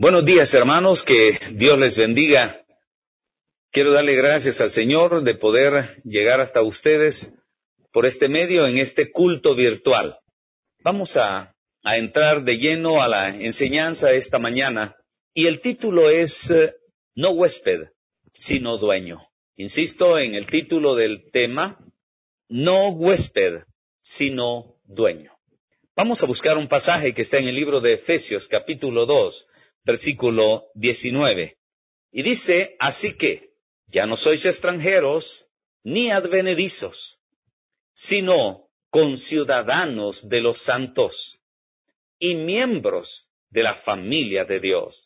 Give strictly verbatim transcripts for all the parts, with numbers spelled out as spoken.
Buenos días, hermanos, que Dios les bendiga. Quiero darle gracias al Señor de poder llegar hasta ustedes por este medio en este culto virtual. Vamos a, a entrar de lleno a la enseñanza esta mañana y el título es eh, No huésped, sino dueño. Insisto en el título del tema, No huésped, sino dueño. Vamos a buscar un pasaje que está en el libro de Efesios, capítulo dos, versículo diecinueve. Y dice, así que ya no sois extranjeros ni advenedizos, sino conciudadanos de los santos y miembros de la familia de Dios,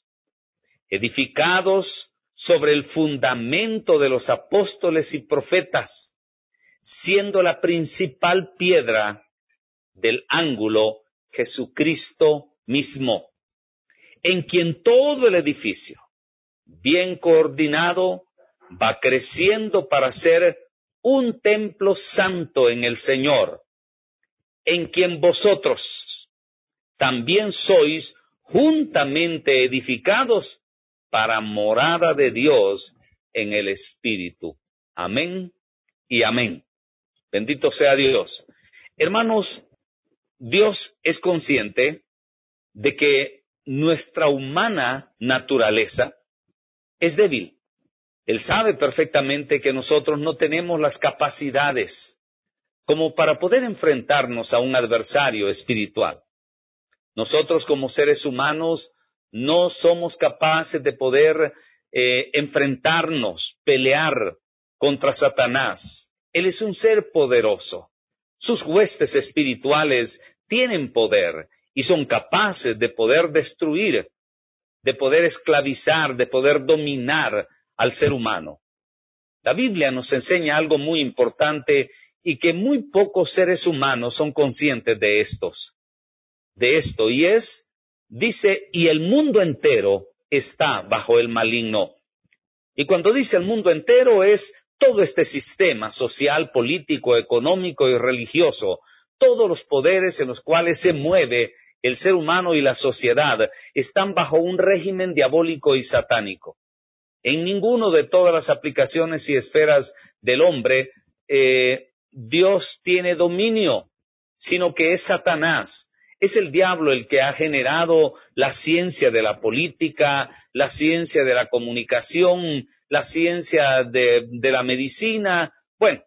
edificados sobre el fundamento de los apóstoles y profetas, siendo la principal piedra del ángulo Jesucristo mismo, en quien todo el edificio, bien coordinado, va creciendo para ser un templo santo en el Señor, en quien vosotros también sois juntamente edificados para morada de Dios en el Espíritu. Amén y amén. Bendito sea Dios. Hermanos, Dios es consciente de que nuestra humana naturaleza es débil. Él sabe perfectamente que nosotros no tenemos las capacidades como para poder enfrentarnos a un adversario espiritual. Nosotros como seres humanos no somos capaces de poder eh, enfrentarnos, pelear contra Satanás. Él es un ser poderoso. Sus huestes espirituales tienen poder y son capaces de poder destruir, de poder esclavizar, de poder dominar al ser humano. La Biblia nos enseña algo muy importante y que muy pocos seres humanos son conscientes de estos, de esto, y es, dice, y el mundo entero está bajo el maligno. Y cuando dice el mundo entero es todo este sistema social, político, económico y religioso, todos los poderes en los cuales se mueve el ser humano y la sociedad están bajo un régimen diabólico y satánico. En ninguno de todas las aplicaciones y esferas del hombre eh, Dios tiene dominio, sino que es Satanás. Es el diablo el que ha generado la ciencia de la política, la ciencia de la comunicación, la ciencia de, de la medicina. Bueno,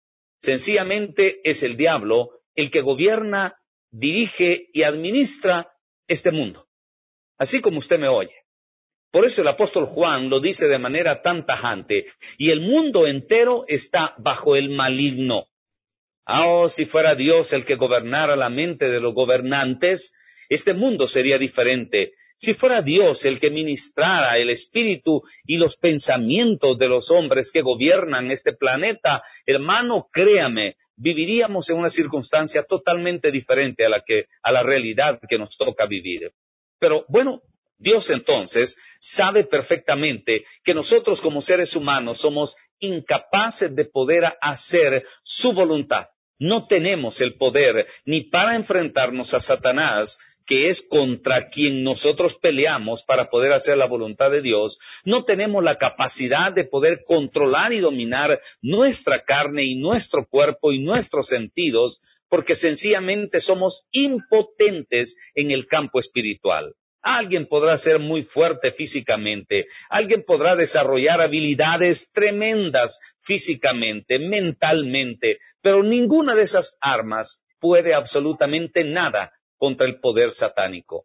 sencillamente es el diablo el que gobierna, dirige y administra este mundo, así como usted me oye. Por eso el apóstol Juan lo dice de manera tan tajante, y el mundo entero está bajo el maligno. Ah, oh, si fuera Dios el que gobernara la mente de los gobernantes, este mundo sería diferente. Si fuera Dios el que ministrara el espíritu y los pensamientos de los hombres que gobiernan este planeta, hermano, créame, viviríamos en una circunstancia totalmente diferente a la que, a la realidad que nos toca vivir. Pero bueno, Dios entonces sabe perfectamente que nosotros como seres humanos somos incapaces de poder hacer su voluntad. No tenemos el poder ni para enfrentarnos a Satanás, que es contra quien nosotros peleamos para poder hacer la voluntad de Dios. No tenemos la capacidad de poder controlar y dominar nuestra carne y nuestro cuerpo y nuestros sentidos, porque sencillamente somos impotentes en el campo espiritual. Alguien podrá ser muy fuerte físicamente, alguien podrá desarrollar habilidades tremendas físicamente, mentalmente, pero ninguna de esas armas puede absolutamente nada contra el poder satánico.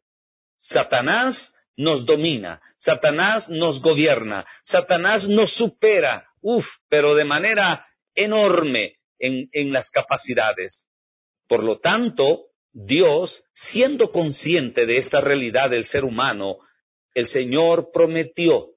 Satanás nos domina, Satanás nos gobierna, Satanás nos supera, uff, pero de manera enorme en, en las capacidades. Por lo tanto, Dios, siendo consciente de esta realidad del ser humano, el Señor prometió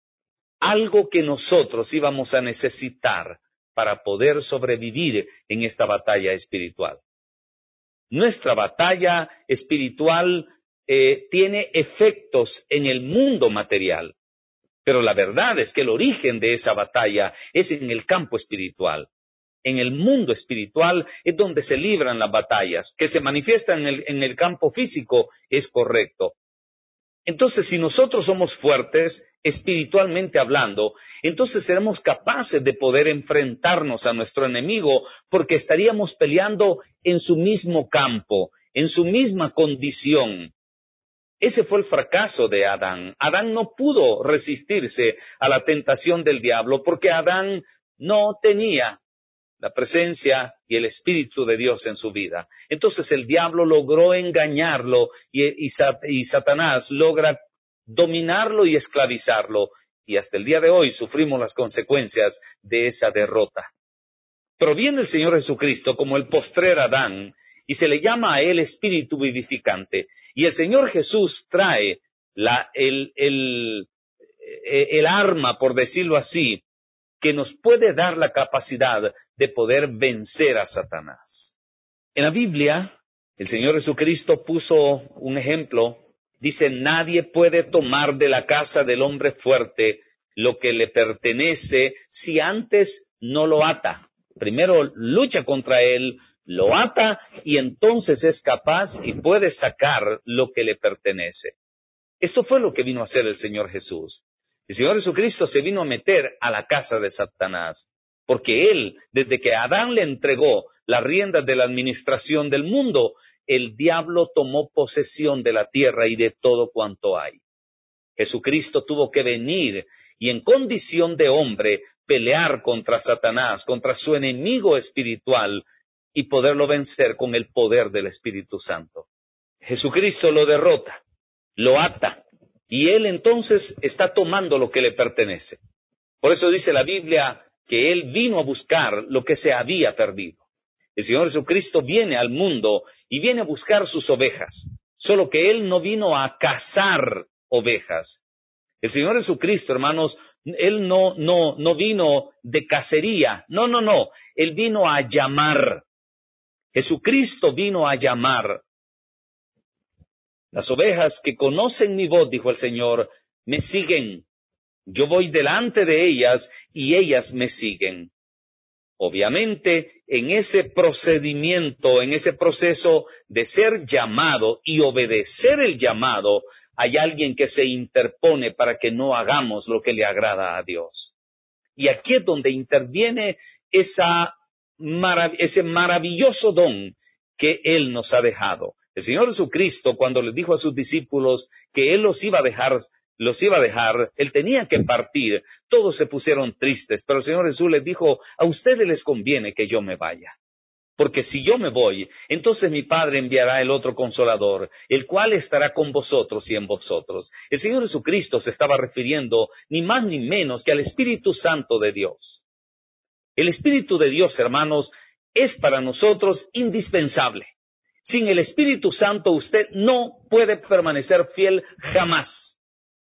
algo que nosotros íbamos a necesitar para poder sobrevivir en esta batalla espiritual. Nuestra batalla espiritual eh, tiene efectos en el mundo material, pero la verdad es que el origen de esa batalla es en el campo espiritual. En el mundo espiritual es donde se libran las batallas, que se manifiestan en el, en el campo físico, es correcto. Entonces, si nosotros somos fuertes, espiritualmente hablando, entonces seremos capaces de poder enfrentarnos a nuestro enemigo, porque estaríamos peleando en su mismo campo, en su misma condición. Ese fue el fracaso de Adán. Adán no pudo resistirse a la tentación del diablo, porque Adán no tenía la presencia y el Espíritu de Dios en su vida. Entonces el diablo logró engañarlo y, y, y Satanás logra dominarlo y esclavizarlo. Y hasta el día de hoy sufrimos las consecuencias de esa derrota. Pero viene el Señor Jesucristo como el postrer Adán y se le llama a él Espíritu vivificante. Y el Señor Jesús trae la, el, el, el arma, por decirlo así, que nos puede dar la capacidad de poder vencer a Satanás. En la Biblia, el Señor Jesucristo puso un ejemplo. Dice, nadie puede tomar de la casa del hombre fuerte lo que le pertenece si antes no lo ata. Primero lucha contra él, lo ata y entonces es capaz y puede sacar lo que le pertenece. Esto fue lo que vino a hacer el Señor Jesús. El Señor Jesucristo se vino a meter a la casa de Satanás, porque Él, desde que Adán le entregó las riendas de la administración del mundo, el diablo tomó posesión de la tierra y de todo cuanto hay. Jesucristo tuvo que venir y en condición de hombre pelear contra Satanás, contra su enemigo espiritual y poderlo vencer con el poder del Espíritu Santo. Jesucristo lo derrota, lo ata. Y él entonces está tomando lo que le pertenece. Por eso dice la Biblia que él vino a buscar lo que se había perdido. El Señor Jesucristo viene al mundo y viene a buscar sus ovejas. Solo que él no vino a cazar ovejas. El Señor Jesucristo, hermanos, él no, no, no vino de cacería. No, no, no. Él vino a llamar. Jesucristo vino a llamar. Las ovejas que conocen mi voz, dijo el Señor, me siguen. Yo voy delante de ellas y ellas me siguen. Obviamente, en ese procedimiento, en ese proceso de ser llamado y obedecer el llamado, hay alguien que se interpone para que no hagamos lo que le agrada a Dios. Y aquí es donde interviene esa marav- ese maravilloso don que Él nos ha dejado. El Señor Jesucristo, cuando le dijo a sus discípulos que Él los iba a dejar, los iba a dejar, Él tenía que partir, todos se pusieron tristes, pero el Señor Jesús les dijo, a ustedes les conviene que yo me vaya. Porque si yo me voy, entonces mi Padre enviará el otro Consolador, el cual estará con vosotros y en vosotros. El Señor Jesucristo se estaba refiriendo ni más ni menos que al Espíritu Santo de Dios. El Espíritu de Dios, hermanos, es para nosotros indispensable. Sin el Espíritu Santo usted no puede permanecer fiel jamás.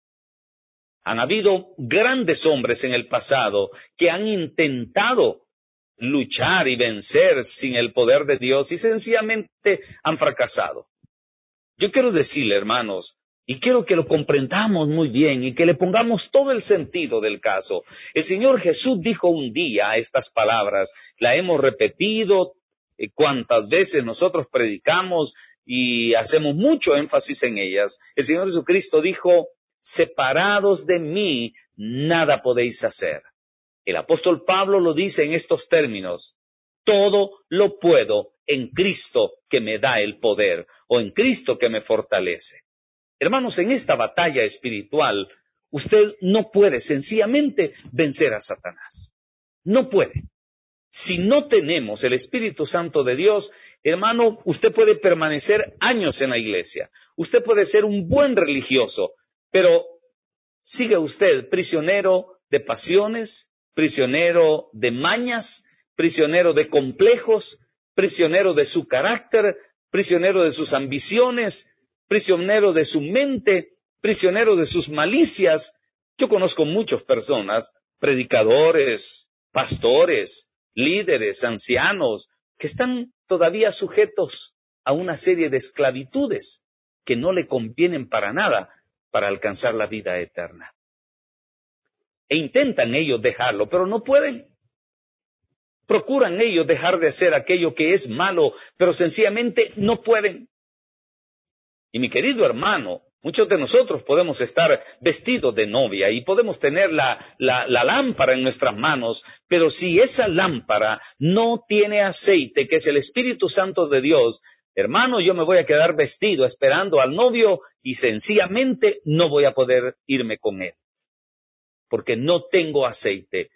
Han habido grandes hombres en el pasado que han intentado luchar y vencer sin el poder de Dios y sencillamente han fracasado. Yo quiero decirle, hermanos, y quiero que lo comprendamos muy bien y que le pongamos todo el sentido del caso. El Señor Jesús dijo un día estas palabras, la hemos repetido eh, cuantas veces nosotros predicamos y hacemos mucho énfasis en ellas. El Señor Jesucristo dijo, separados de mí, nada podéis hacer. El apóstol Pablo lo dice en estos términos, todo lo puedo en Cristo que me da el poder, o en Cristo que me fortalece. Hermanos, en esta batalla espiritual, usted no puede sencillamente vencer a Satanás. No puede. Si no tenemos el Espíritu Santo de Dios, hermano, usted puede permanecer años en la iglesia. Usted puede ser un buen religioso, pero sigue usted prisionero de pasiones, prisionero de mañas, prisionero de complejos, prisionero de su carácter, prisionero de sus ambiciones, prisionero de su mente, prisionero de sus malicias. Yo conozco muchas personas, predicadores, pastores, líderes, ancianos, que están todavía sujetos a una serie de esclavitudes que no le convienen para nada para alcanzar la vida eterna. E intentan ellos dejarlo, pero no pueden. Procuran ellos dejar de hacer aquello que es malo, pero sencillamente no pueden. Y mi querido hermano, Muchos de nosotros podemos estar vestidos de novia y podemos tener la, la, la lámpara en nuestras manos, pero si esa lámpara no tiene aceite, que es el Espíritu Santo de Dios, hermano, yo me voy a quedar vestido esperando al novio y sencillamente no voy a poder irme con él, porque no tengo aceite.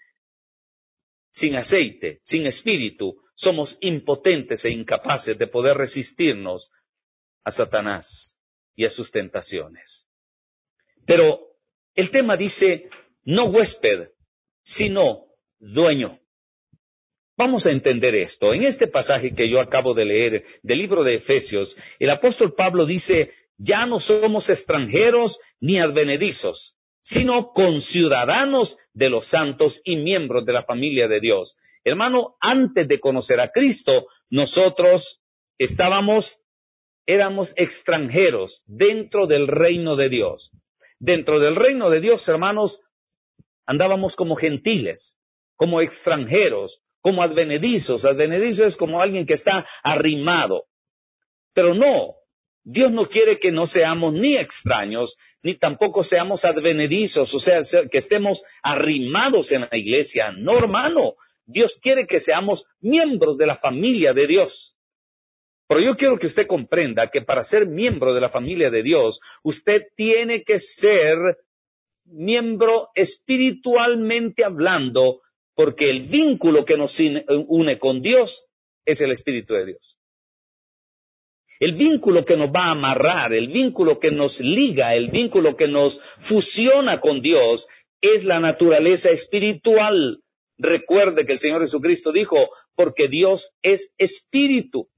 Sin aceite, sin espíritu, somos impotentes e incapaces de poder resistirnos a Satanás y a sus tentaciones. Pero el tema dice, no huésped, sino dueño. Vamos a entender esto. En este pasaje que yo acabo de leer del libro de Efesios, el apóstol Pablo dice, ya no somos extranjeros ni advenedizos, sino conciudadanos de los santos y miembros de la familia de Dios. Hermano, antes de conocer a Cristo, nosotros estábamos éramos extranjeros dentro del reino de Dios. Dentro del reino de Dios, hermanos, andábamos como gentiles, como extranjeros, como advenedizos. Advenedizo es como alguien que está arrimado. Pero no, Dios no quiere que no seamos ni extraños, ni tampoco seamos advenedizos, o sea, que estemos arrimados en la iglesia. No, hermano, Dios quiere que seamos miembros de la familia de Dios. Pero yo quiero que usted comprenda que para ser miembro de la familia de Dios, usted tiene que ser miembro espiritualmente hablando, porque el vínculo que nos une con Dios es el Espíritu de Dios. El vínculo que nos va a amarrar, el vínculo que nos liga, el vínculo que nos fusiona con Dios es la naturaleza espiritual. Recuerde que el Señor Jesucristo dijo, porque Dios es espíritu.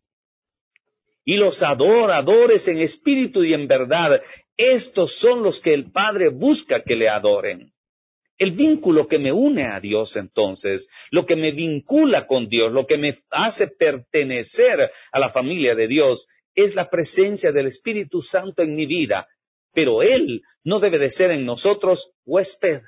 Y los adoradores en espíritu y en verdad, estos son los que el Padre busca que le adoren. El vínculo que me une a Dios entonces, lo que me vincula con Dios, lo que me hace pertenecer a la familia de Dios, es la presencia del Espíritu Santo en mi vida. Pero Él no debe de ser en nosotros huésped.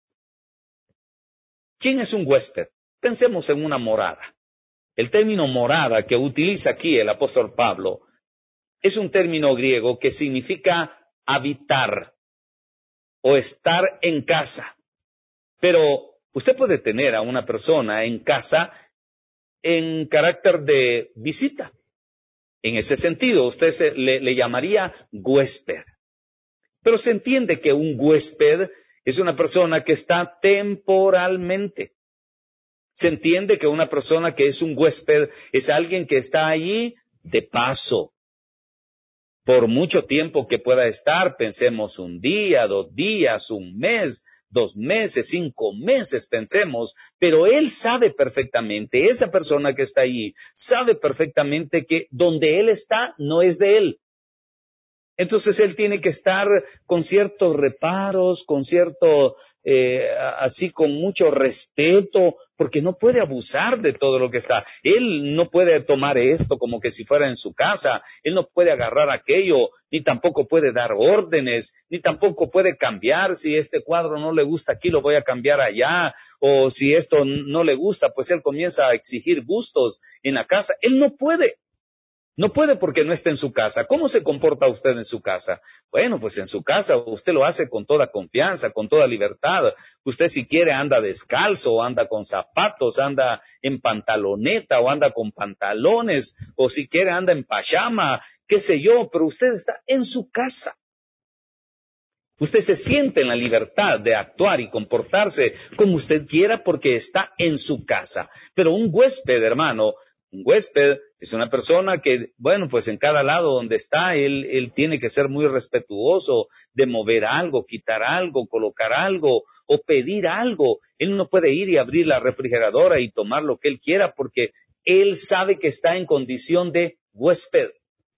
¿Quién es un huésped? Pensemos en una morada. El término morada que utiliza aquí el apóstol Pablo es un término griego que significa habitar o estar en casa. Pero usted puede tener a una persona en casa en carácter de visita. En ese sentido, usted se, le, le llamaría huésped. Pero se entiende que un huésped es una persona que está temporalmente. Se entiende que una persona que es un huésped es alguien que está allí de paso. Por mucho tiempo que pueda estar, pensemos un día, dos días, un mes, dos meses, cinco meses, pensemos, pero él sabe perfectamente, esa persona que está allí, sabe perfectamente que donde él está no es de él. Entonces él tiene que estar con ciertos reparos, con cierto, eh, así con mucho respeto, porque no puede abusar de todo lo que está. Él no puede tomar esto como que si fuera en su casa, él no puede agarrar aquello, ni tampoco puede dar órdenes, ni tampoco puede cambiar. Si este cuadro no le gusta aquí, lo voy a cambiar allá, o si esto no le gusta, pues él comienza a exigir gustos en la casa. Él no puede. No puede porque no está en su casa. ¿Cómo se comporta usted en su casa? Bueno, pues en su casa usted lo hace con toda confianza, con toda libertad. Usted si quiere anda descalzo, o anda con zapatos, anda en pantaloneta o anda con pantalones, o si quiere anda en pijama, qué sé yo, pero usted está en su casa. Usted se siente en la libertad de actuar y comportarse como usted quiera porque está en su casa. Pero un huésped, hermano, un huésped es una persona que, bueno, pues en cada lado donde está, él, él tiene que ser muy respetuoso de mover algo, quitar algo, colocar algo o pedir algo. Él no puede ir y abrir la refrigeradora y tomar lo que él quiera porque él sabe que está en condición de huésped.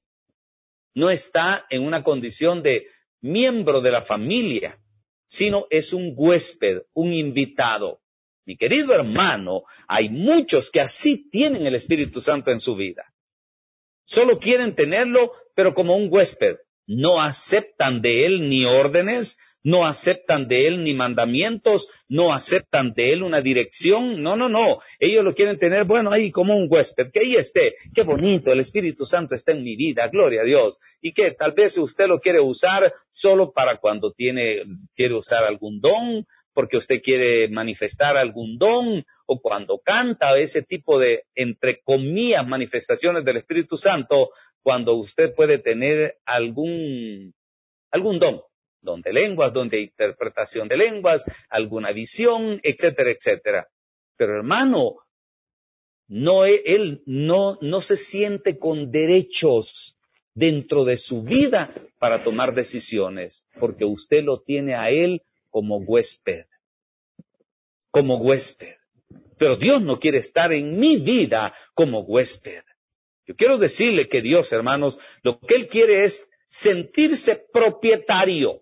No está en una condición de miembro de la familia, sino es un huésped, un invitado. Mi querido hermano, hay muchos que así tienen el Espíritu Santo en su vida. Solo quieren tenerlo, pero como un huésped. No aceptan de él ni órdenes, no aceptan de Él ni mandamientos, no aceptan de Él una dirección, no, no, no, ellos lo quieren tener, bueno, ahí como un huésped, que ahí esté, qué bonito, el Espíritu Santo está en mi vida, gloria a Dios, y que tal vez usted lo quiere usar solo para cuando tiene, quiere usar algún don, porque usted quiere manifestar algún don, o cuando canta, ese tipo de, entre comillas, manifestaciones del Espíritu Santo, cuando usted puede tener algún, algún don, don de lenguas, don de interpretación de lenguas, alguna visión, etcétera, etcétera. Pero hermano, no, él no, no se siente con derechos dentro de su vida para tomar decisiones, porque usted lo tiene a él como huésped, como huésped. Pero Dios no quiere estar en mi vida como huésped. Yo quiero decirle que Dios, hermanos, lo que Él quiere es sentirse propietario.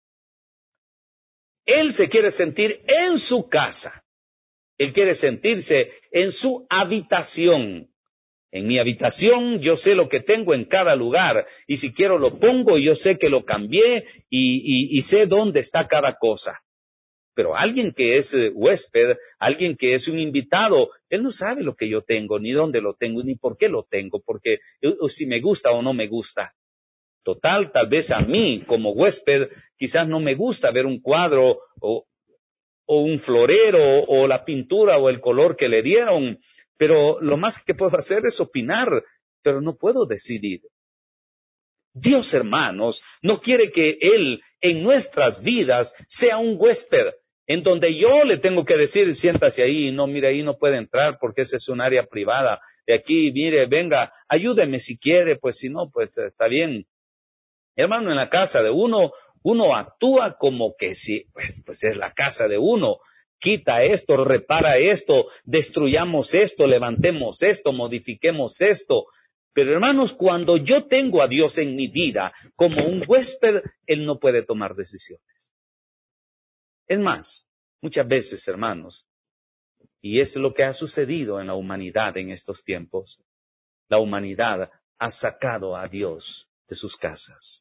Él se quiere sentir en su casa. Él quiere sentirse en su habitación. En mi habitación yo sé lo que tengo en cada lugar, y si quiero lo pongo, yo sé que lo cambié y, y, y sé dónde está cada cosa. Pero alguien que es huésped, alguien que es un invitado, él no sabe lo que yo tengo, ni dónde lo tengo, ni por qué lo tengo, porque o si me gusta o no me gusta. Total, tal vez a mí, como huésped, quizás no me gusta ver un cuadro o, o un florero o la pintura o el color que le dieron, pero lo más que puedo hacer es opinar, pero no puedo decidir. Dios, hermanos, no quiere que Él en nuestras vidas sea un huésped, en donde yo le tengo que decir, siéntase ahí, no, mire, ahí no puede entrar porque ese es un área privada, de aquí, mire, venga, ayúdeme si quiere, pues si no, pues está bien. Hermano, en la casa de uno, uno actúa como que si, pues, pues es la casa de uno, quita esto, repara esto, destruyamos esto, levantemos esto, modifiquemos esto. Pero hermanos, cuando yo tengo a Dios en mi vida como un huésped, Él no puede tomar decisiones. Es más, muchas veces, hermanos, y esto es lo que ha sucedido en la humanidad en estos tiempos, la humanidad ha sacado a Dios de sus casas.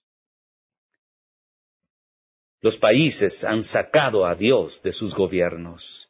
Los países han sacado a Dios de sus gobiernos.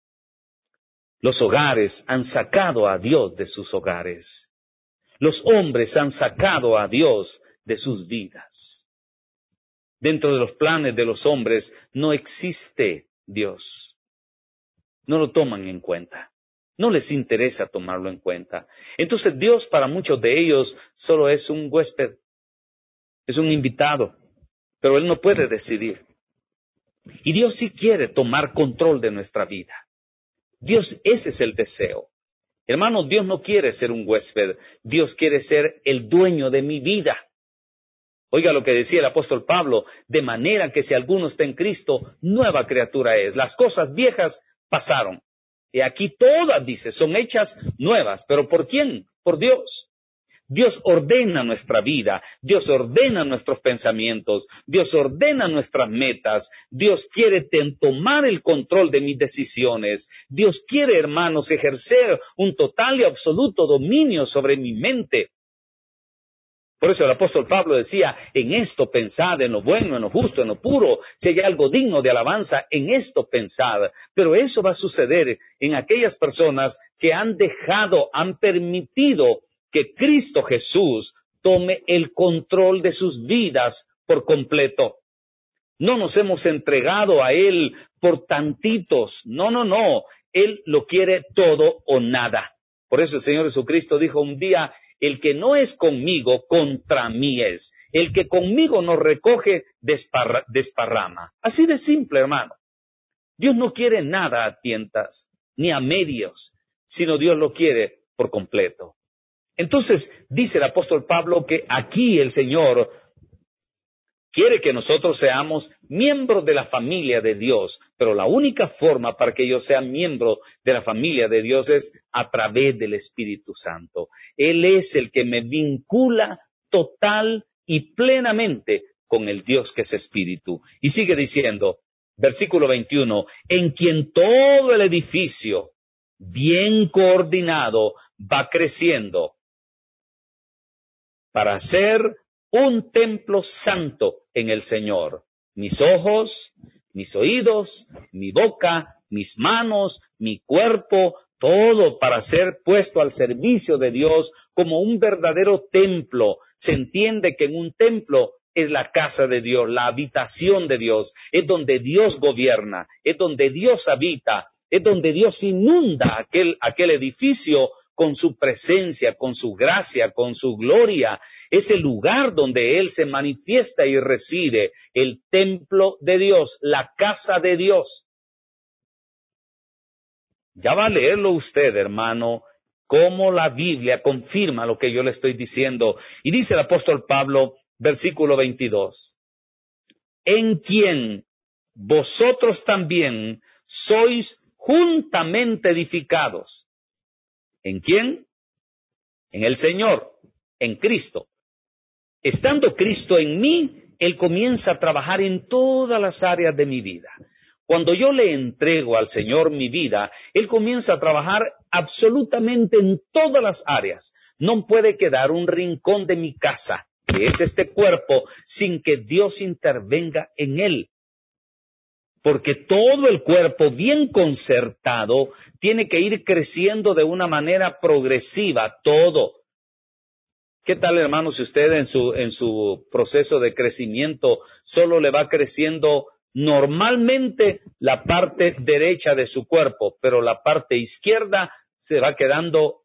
Los hogares han sacado a Dios de sus hogares. Los hombres han sacado a Dios de sus vidas. Dentro de los planes de los hombres no existe Dios. No lo toman en cuenta. No les interesa tomarlo en cuenta. Entonces Dios para muchos de ellos solo es un huésped, es un invitado, pero Él no puede decidir. Y Dios sí quiere tomar control de nuestra vida. Dios, ese es el deseo. Hermanos, Dios no quiere ser un huésped, Dios quiere ser el dueño de mi vida. Oiga lo que decía el apóstol Pablo, de manera que si alguno está en Cristo, nueva criatura es. Las cosas viejas pasaron. Y aquí todas, dice, son hechas nuevas. ¿Pero por quién? Por Dios. Dios ordena nuestra vida, Dios ordena nuestros pensamientos, Dios ordena nuestras metas, Dios quiere ten, tomar el control de mis decisiones, Dios quiere, hermanos, ejercer un total y absoluto dominio sobre mi mente. Por eso el apóstol Pablo decía, en esto pensad, en lo bueno, en lo justo, en lo puro, si hay algo digno de alabanza, en esto pensad. Pero eso va a suceder en aquellas personas que han dejado, han permitido que Cristo Jesús tome el control de sus vidas por completo. No nos hemos entregado a Él por tantitos. No, no, no. Él lo quiere todo o nada. Por eso el Señor Jesucristo dijo un día, el que no es conmigo, contra mí es. El que conmigo no recoge, desparra, desparrama. Así de simple, hermano. Dios no quiere nada a tientas, ni a medios, sino Dios lo quiere por completo. Entonces, dice el apóstol Pablo que aquí el Señor quiere que nosotros seamos miembros de la familia de Dios, pero la única forma para que yo sea miembro de la familia de Dios es a través del Espíritu Santo. Él es el que me vincula total y plenamente con el Dios que es Espíritu. Y sigue diciendo, versículo veintiuno, en quien todo el edificio, bien coordinado, va creciendo para ser un templo santo en el Señor. mis ojos, mis oídos, mi boca, mis manos, mi cuerpo, todo para ser puesto al servicio de Dios como un verdadero templo. Se entiende que en un templo es la casa de Dios, la habitación de Dios, es donde Dios gobierna, es donde Dios habita, es donde Dios inunda aquel, aquel edificio con su presencia, con su gracia, con su gloria. Es el lugar donde Él se manifiesta y reside, el templo de Dios, la casa de Dios. Ya va a leerlo usted, hermano, cómo la Biblia confirma lo que yo le estoy diciendo. Y dice el apóstol Pablo, versículo veintidós, en quien vosotros también sois juntamente edificados. ¿En quién? En el Señor, en Cristo. Estando Cristo en mí, Él comienza a trabajar en todas las áreas de mi vida. Cuando yo le entrego al Señor mi vida, Él comienza a trabajar absolutamente en todas las áreas. No puede quedar un rincón de mi casa, que es este cuerpo, sin que Dios intervenga en él. Porque todo el cuerpo bien concertado tiene que ir creciendo de una manera progresiva, todo. ¿Qué tal, hermano, si usted en su, en su proceso de crecimiento solo le va creciendo normalmente la parte derecha de su cuerpo, pero la parte izquierda se va quedando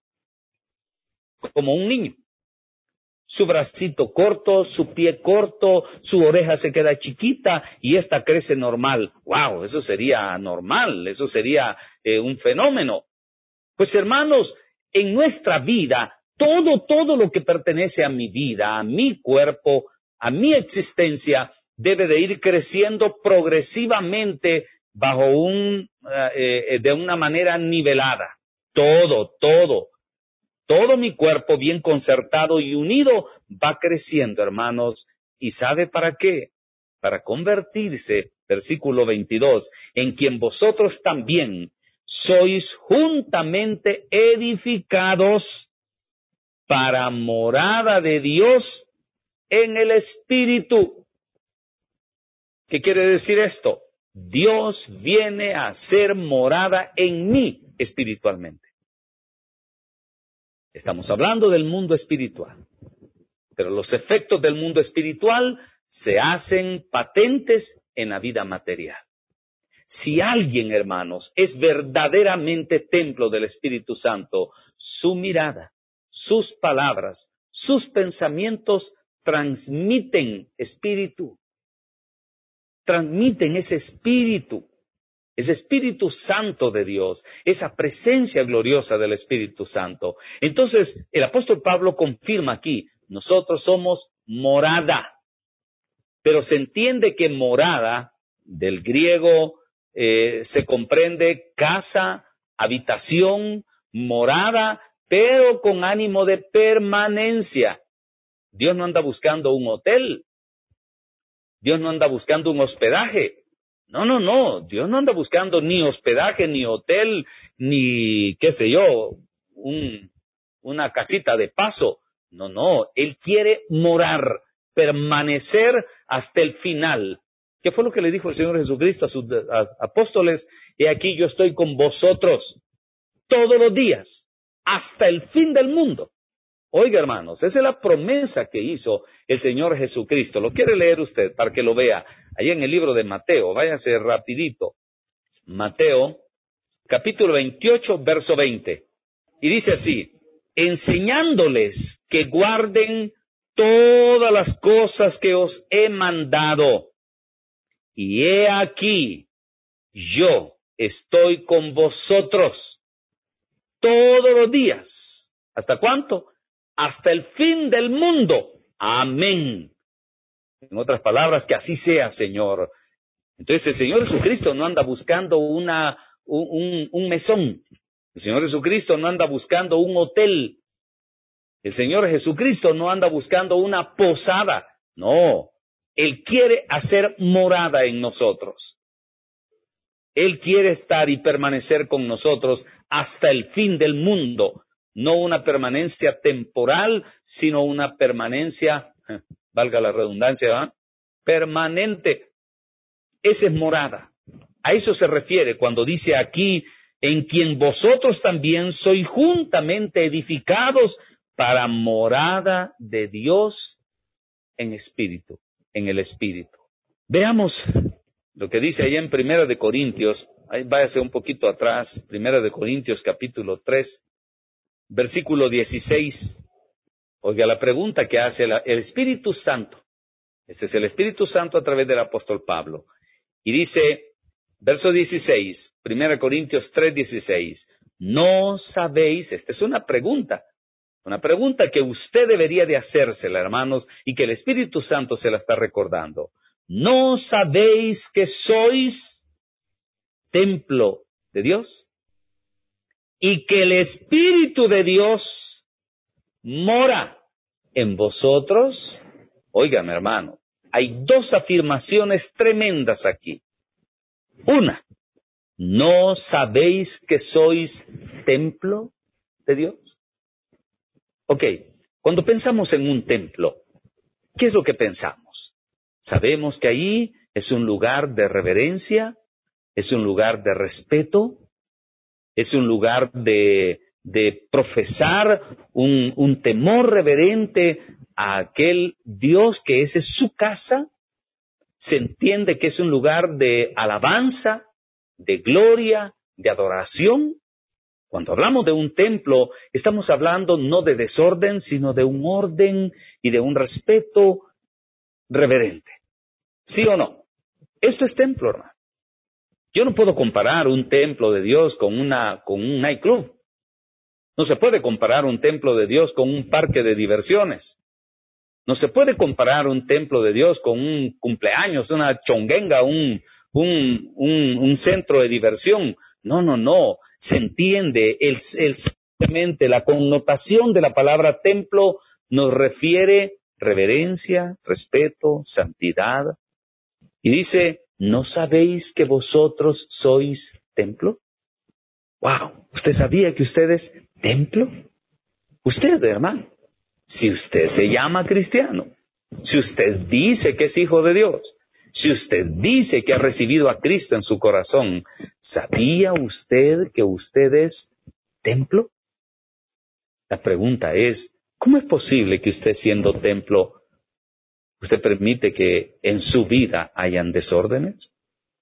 como un niño? Su bracito corto, su pie corto, su oreja se queda chiquita y esta crece normal. ¡Wow! Eso sería normal, eso sería eh, un fenómeno. Pues hermanos, en nuestra vida, todo, todo lo que pertenece a mi vida, a mi cuerpo, a mi existencia, debe de ir creciendo progresivamente bajo un, eh, eh, de una manera nivelada. Todo, todo. Todo mi cuerpo bien concertado y unido va creciendo, hermanos. ¿Y sabe para qué? Para convertirse, versículo veintidós, en quien vosotros también sois juntamente edificados para morada de Dios en el Espíritu. ¿Qué quiere decir esto? Dios viene a ser morada en mí espiritualmente. Estamos hablando del mundo espiritual, pero los efectos del mundo espiritual se hacen patentes en la vida material. Si alguien, hermanos, es verdaderamente templo del Espíritu Santo, su mirada, sus palabras, sus pensamientos transmiten espíritu, transmiten ese espíritu. Ese Espíritu Santo de Dios, esa presencia gloriosa del Espíritu Santo. Entonces, el apóstol Pablo confirma aquí, nosotros somos morada. Pero se entiende que morada, del griego, eh, se comprende casa, habitación, morada, pero con ánimo de permanencia. Dios no anda buscando un hotel. Dios no anda buscando un hospedaje. No, no, no, Dios no anda buscando ni hospedaje, ni hotel, ni, qué sé yo, un, una casita de paso. No, no, Él quiere morar, permanecer hasta el final. ¿Qué fue lo que le dijo el Señor Jesucristo a sus a, apóstoles? He aquí yo estoy con vosotros todos los días, hasta el fin del mundo. Oiga, hermanos, esa es la promesa que hizo el Señor Jesucristo. ¿Lo quiere leer usted para que lo vea? Allí en el libro de Mateo, váyase rapidito. Mateo, capítulo veintiocho, verso veinte. Y dice así, enseñándoles que guarden todas las cosas que os he mandado. Y he aquí, yo estoy con vosotros todos los días. ¿Hasta cuánto? Hasta el fin del mundo. Amén. En otras palabras, que así sea, Señor. Entonces el Señor Jesucristo no anda buscando una, un, un, un mesón. El Señor Jesucristo no anda buscando un hotel. El Señor Jesucristo no anda buscando una posada. No. Él quiere hacer morada en nosotros. Él quiere estar y permanecer con nosotros hasta el fin del mundo. No una permanencia temporal, sino una permanencia, valga la redundancia, ¿verdad? Permanente. Esa es morada. A eso se refiere cuando dice aquí, en quien vosotros también sois juntamente edificados para morada de Dios en espíritu, en el espíritu. Veamos lo que dice allá en Primera de Corintios, ahí váyase un poquito atrás, Primera de Corintios capítulo tres, versículo dieciséis. Oiga la pregunta que hace el, el Espíritu Santo. Este es el Espíritu Santo a través del apóstol Pablo. Y dice, verso dieciséis, Primera de Corintios tres, dieciséis, ¿no sabéis? Esta es una pregunta, una pregunta que usted debería de hacérsela, hermanos, y que el Espíritu Santo se la está recordando. ¿No sabéis que sois templo de Dios? Y que el Espíritu de Dios mora en vosotros. Óigame, hermano, hay dos afirmaciones tremendas aquí. Una, ¿no sabéis que sois templo de Dios? Ok, cuando pensamos en un templo, ¿qué es lo que pensamos? Sabemos que ahí es un lugar de reverencia, es un lugar de respeto, es un lugar de, de profesar un, un temor reverente a aquel Dios que esa es su casa. Se entiende que es un lugar de alabanza, de gloria, de adoración. Cuando hablamos de un templo, estamos hablando no de desorden, sino de un orden y de un respeto reverente. ¿Sí o no? Esto es templo, hermano. Yo no puedo comparar un templo de Dios con una, con un nightclub. No se puede comparar un templo de Dios con un parque de diversiones. No se puede comparar un templo de Dios con un cumpleaños, una chonguenga, un, un, un, un centro de diversión. No, no, no. Se entiende, el, el, simplemente la connotación de la palabra templo nos refiere reverencia, respeto, santidad. Y dice, ¿no sabéis que vosotros sois templo? ¡Wow! ¿Usted sabía que usted es templo? Usted, hermano. Si usted se llama cristiano, si usted dice que es hijo de Dios, si usted dice que ha recibido a Cristo en su corazón, ¿sabía usted que usted es templo? La pregunta es, ¿cómo es posible que usted siendo templo, usted permite que en su vida hayan desórdenes?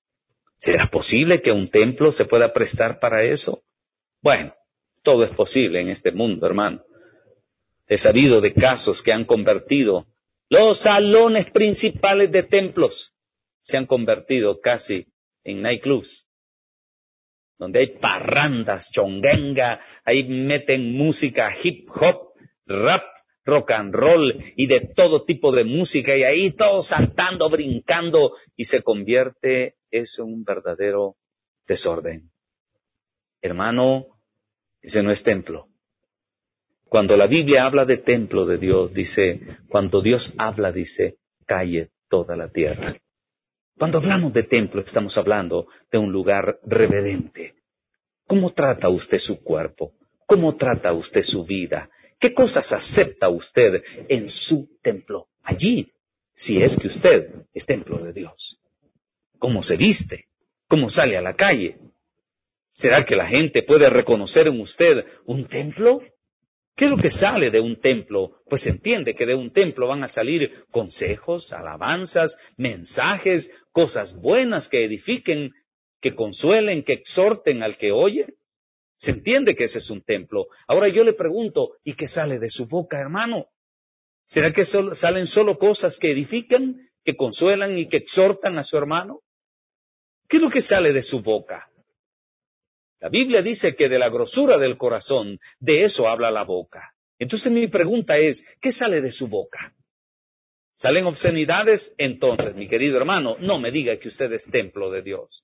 ¿Será posible que un templo se pueda prestar para eso? Bueno, todo es posible en este mundo, hermano. He sabido de casos que han convertido los salones principales de templos, se han convertido casi en nightclubs, donde hay parrandas, chongenga, ahí meten música hip hop, rap, rock and roll y de todo tipo de música, y ahí todos saltando, brincando, y se convierte eso en un verdadero desorden. Hermano, ese no es templo. Cuando la Biblia habla de templo de Dios, dice, cuando Dios habla, dice, calle toda la tierra. Cuando hablamos de templo, estamos hablando de un lugar reverente. ¿Cómo trata usted su cuerpo? ¿Cómo trata usted su vida? ¿Qué cosas acepta usted en su templo? Allí, si es que usted es templo de Dios. ¿Cómo se viste? ¿Cómo sale a la calle? ¿Será que la gente puede reconocer en usted un templo? ¿Qué es lo que sale de un templo? Pues se entiende que de un templo van a salir consejos, alabanzas, mensajes, cosas buenas que edifiquen, que consuelen, que exhorten al que oye. Se entiende que ese es un templo. Ahora yo le pregunto, ¿y qué sale de su boca, hermano? ¿Será que solo, salen solo cosas que edifican, que consuelan y que exhortan a su hermano? ¿Qué es lo que sale de su boca? La Biblia dice que de la grosura del corazón, de eso habla la boca. Entonces mi pregunta es, ¿qué sale de su boca? ¿Salen obscenidades? Entonces, mi querido hermano, no me diga que usted es templo de Dios.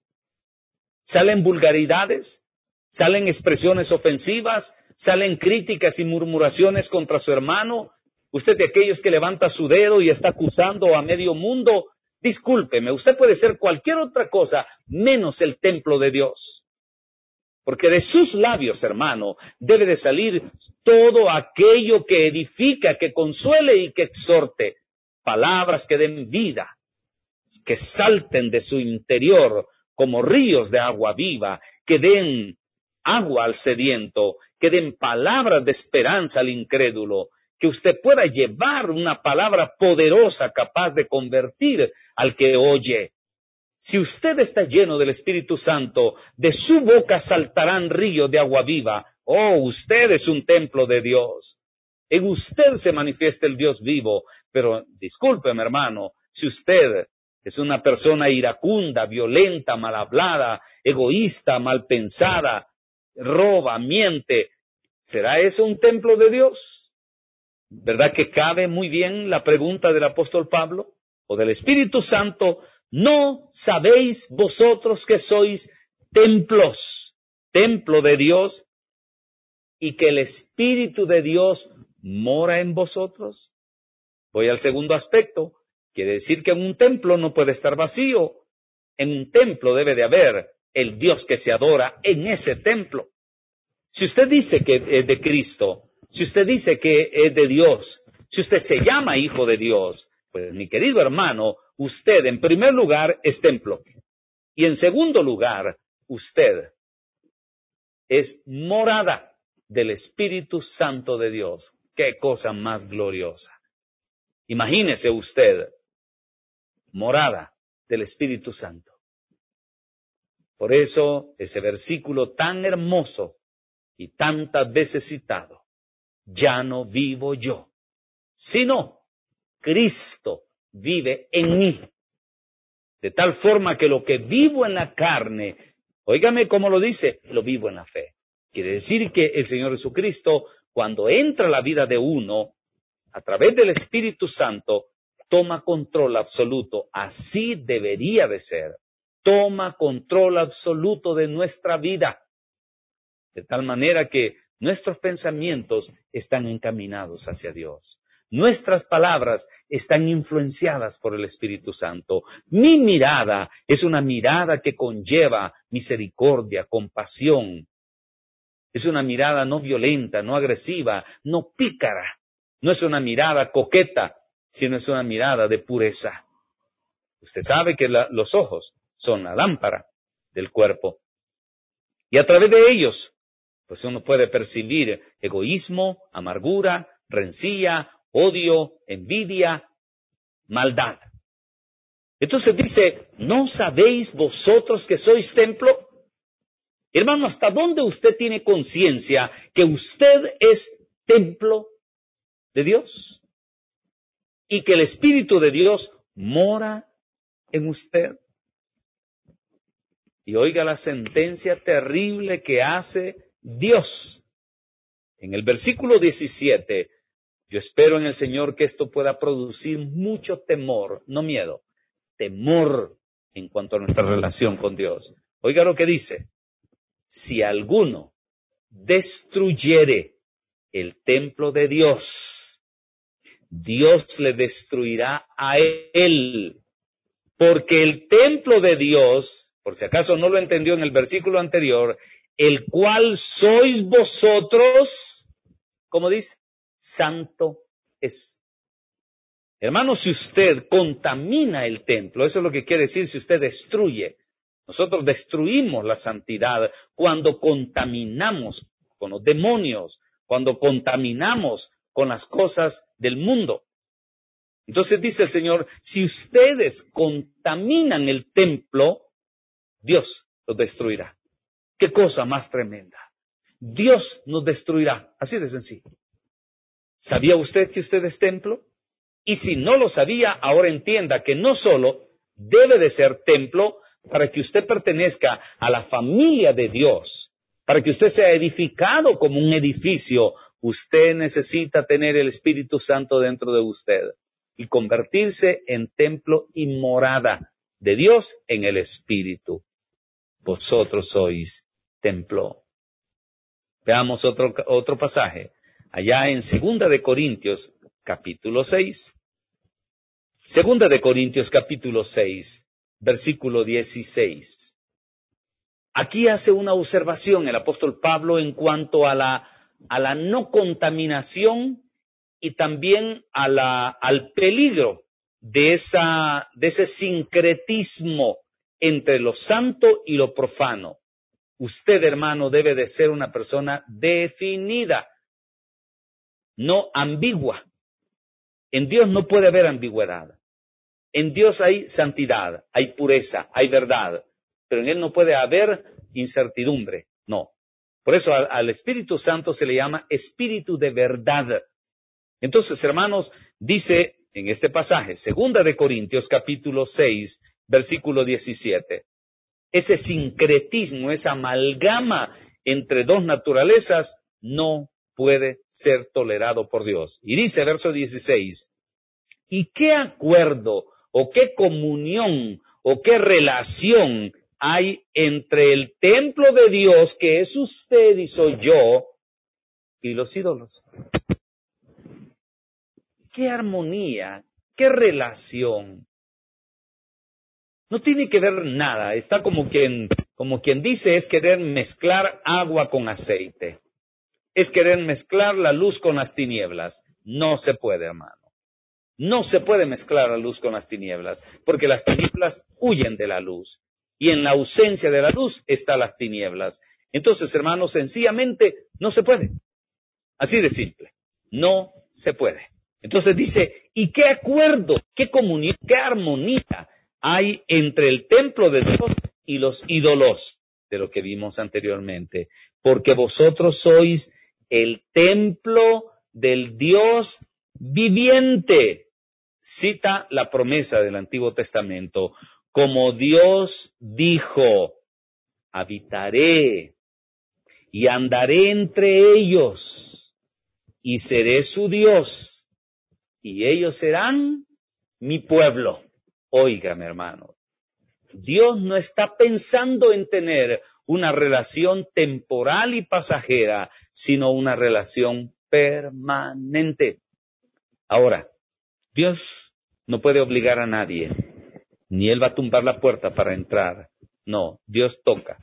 ¿Salen vulgaridades? ¿Salen expresiones ofensivas? ¿Salen críticas y murmuraciones contra su hermano? ¿Usted de aquellos que levanta su dedo y está acusando a medio mundo? Discúlpeme, usted puede ser cualquier otra cosa menos el templo de Dios. Porque de sus labios, hermano, debe de salir todo aquello que edifica, que consuele y que exhorte. Palabras que den vida. que salten de su interior como ríos de agua viva, que den agua al sediento, que den palabras de esperanza al incrédulo, que usted pueda llevar una palabra poderosa capaz de convertir al que oye. Si usted está lleno del Espíritu Santo, de su boca saltarán ríos de agua viva. Oh, usted es un templo de Dios. En usted se manifiesta el Dios vivo. Pero discúlpeme, hermano, si usted es una persona iracunda, violenta, mal hablada, egoísta, mal pensada, roba, miente, ¿será eso un templo de Dios? ¿Verdad que cabe muy bien la pregunta del apóstol Pablo o del Espíritu Santo? ¿No sabéis vosotros que sois templos, templo de Dios, y que el Espíritu de Dios mora en vosotros? Voy al segundo aspecto. Quiere decir que en un templo no puede estar vacío. En un templo debe de haber el Dios que se adora en ese templo. Si usted dice que es de Cristo, si usted dice que es de Dios, si usted se llama hijo de Dios, pues mi querido hermano, usted en primer lugar es templo. Y en segundo lugar, usted es morada del Espíritu Santo de Dios. ¡Qué cosa más gloriosa! Imagínese usted, morada del Espíritu Santo. Por eso, ese versículo tan hermoso y tantas veces citado, ya no vivo yo, sino Cristo vive en mí. De tal forma que lo que vivo en la carne, óigame cómo lo dice, lo vivo en la fe. Quiere decir que el Señor Jesucristo, cuando entra a la vida de uno, a través del Espíritu Santo, toma control absoluto. Así debería de ser. Toma control absoluto de nuestra vida. De tal manera que nuestros pensamientos están encaminados hacia Dios. Nuestras palabras están influenciadas por el Espíritu Santo. Mi mirada es una mirada que conlleva misericordia, compasión. Es una mirada no violenta, no agresiva, no pícara. No es una mirada coqueta, sino es una mirada de pureza. Usted sabe que la, los ojos son la lámpara del cuerpo. Y a través de ellos, pues uno puede percibir egoísmo, amargura, rencilla, odio, envidia, maldad. Entonces dice, ¿no sabéis vosotros que sois templo? Hermano, ¿hasta dónde usted tiene conciencia que usted es templo de Dios? Y que el Espíritu de Dios mora en usted. Y oiga la sentencia terrible que hace Dios. En el versículo diecisiete, yo espero en el Señor que esto pueda producir mucho temor, no miedo, temor en cuanto a nuestra relación con Dios. Oiga lo que dice, si alguno destruyere el templo de Dios, Dios le destruirá a él, porque el templo de Dios, por si acaso no lo entendió en el versículo anterior, el cual sois vosotros, ¿cómo dice? Santo es. Hermano, si usted contamina el templo, eso es lo que quiere decir si usted destruye. Nosotros destruimos la santidad cuando contaminamos con los demonios, cuando contaminamos con las cosas del mundo. Entonces dice el Señor, si ustedes contaminan el templo, Dios los destruirá. ¡Qué cosa más tremenda! Dios nos destruirá, así de sencillo. ¿Sabía usted que usted es templo? Y si no lo sabía, ahora entienda que no solo debe de ser templo para que usted pertenezca a la familia de Dios, para que usted sea edificado como un edificio, usted necesita tener el Espíritu Santo dentro de usted y convertirse en templo y morada de Dios en el Espíritu. Vosotros sois templo. Veamos otro, otro pasaje. Allá en Segunda de Corintios, capítulo seis. Segunda de Corintios, capítulo seis, versículo dieciséis. Aquí hace una observación el apóstol Pablo en cuanto a la, a la no contaminación y también a la, al peligro de, esa, de ese sincretismo entre lo santo y lo profano. Usted, hermano, debe de ser una persona definida, no ambigua. En Dios no puede haber ambigüedad. En Dios hay santidad, hay pureza, hay verdad, pero en Él no puede haber incertidumbre, no. Por eso al, al Espíritu Santo se le llama Espíritu de verdad. Entonces, hermanos, dice en este pasaje, Segunda de Corintios, capítulo seis, versículo diecisiete, ese sincretismo, esa amalgama entre dos naturalezas no puede ser tolerado por Dios. Y dice, verso dieciséis, ¿y qué acuerdo o qué comunión o qué relación hay entre el templo de Dios, que es usted y soy yo, y los ídolos? ¿Qué armonía? ¿Qué relación? No tiene que ver nada. Está como quien, como quien dice, es querer mezclar agua con aceite. Es querer mezclar la luz con las tinieblas. No se puede, hermano. No se puede mezclar la luz con las tinieblas, porque las tinieblas huyen de la luz. Y en la ausencia de la luz están las tinieblas. Entonces, hermanos, sencillamente no se puede. Así de simple. No se puede. Entonces dice, ¿y qué acuerdo, qué comunión, qué armonía hay entre el templo de Dios y los ídolos? De lo que vimos anteriormente. Porque vosotros sois el templo del Dios viviente. Cita la promesa del Antiguo Testamento. Como Dios dijo, habitaré y andaré entre ellos y seré su Dios y ellos serán mi pueblo. Óigame, hermano, Dios no está pensando en tener una relación temporal y pasajera, sino una relación permanente. Ahora, Dios no puede obligar a nadie, ni Él va a tumbar la puerta para entrar. No, Dios toca.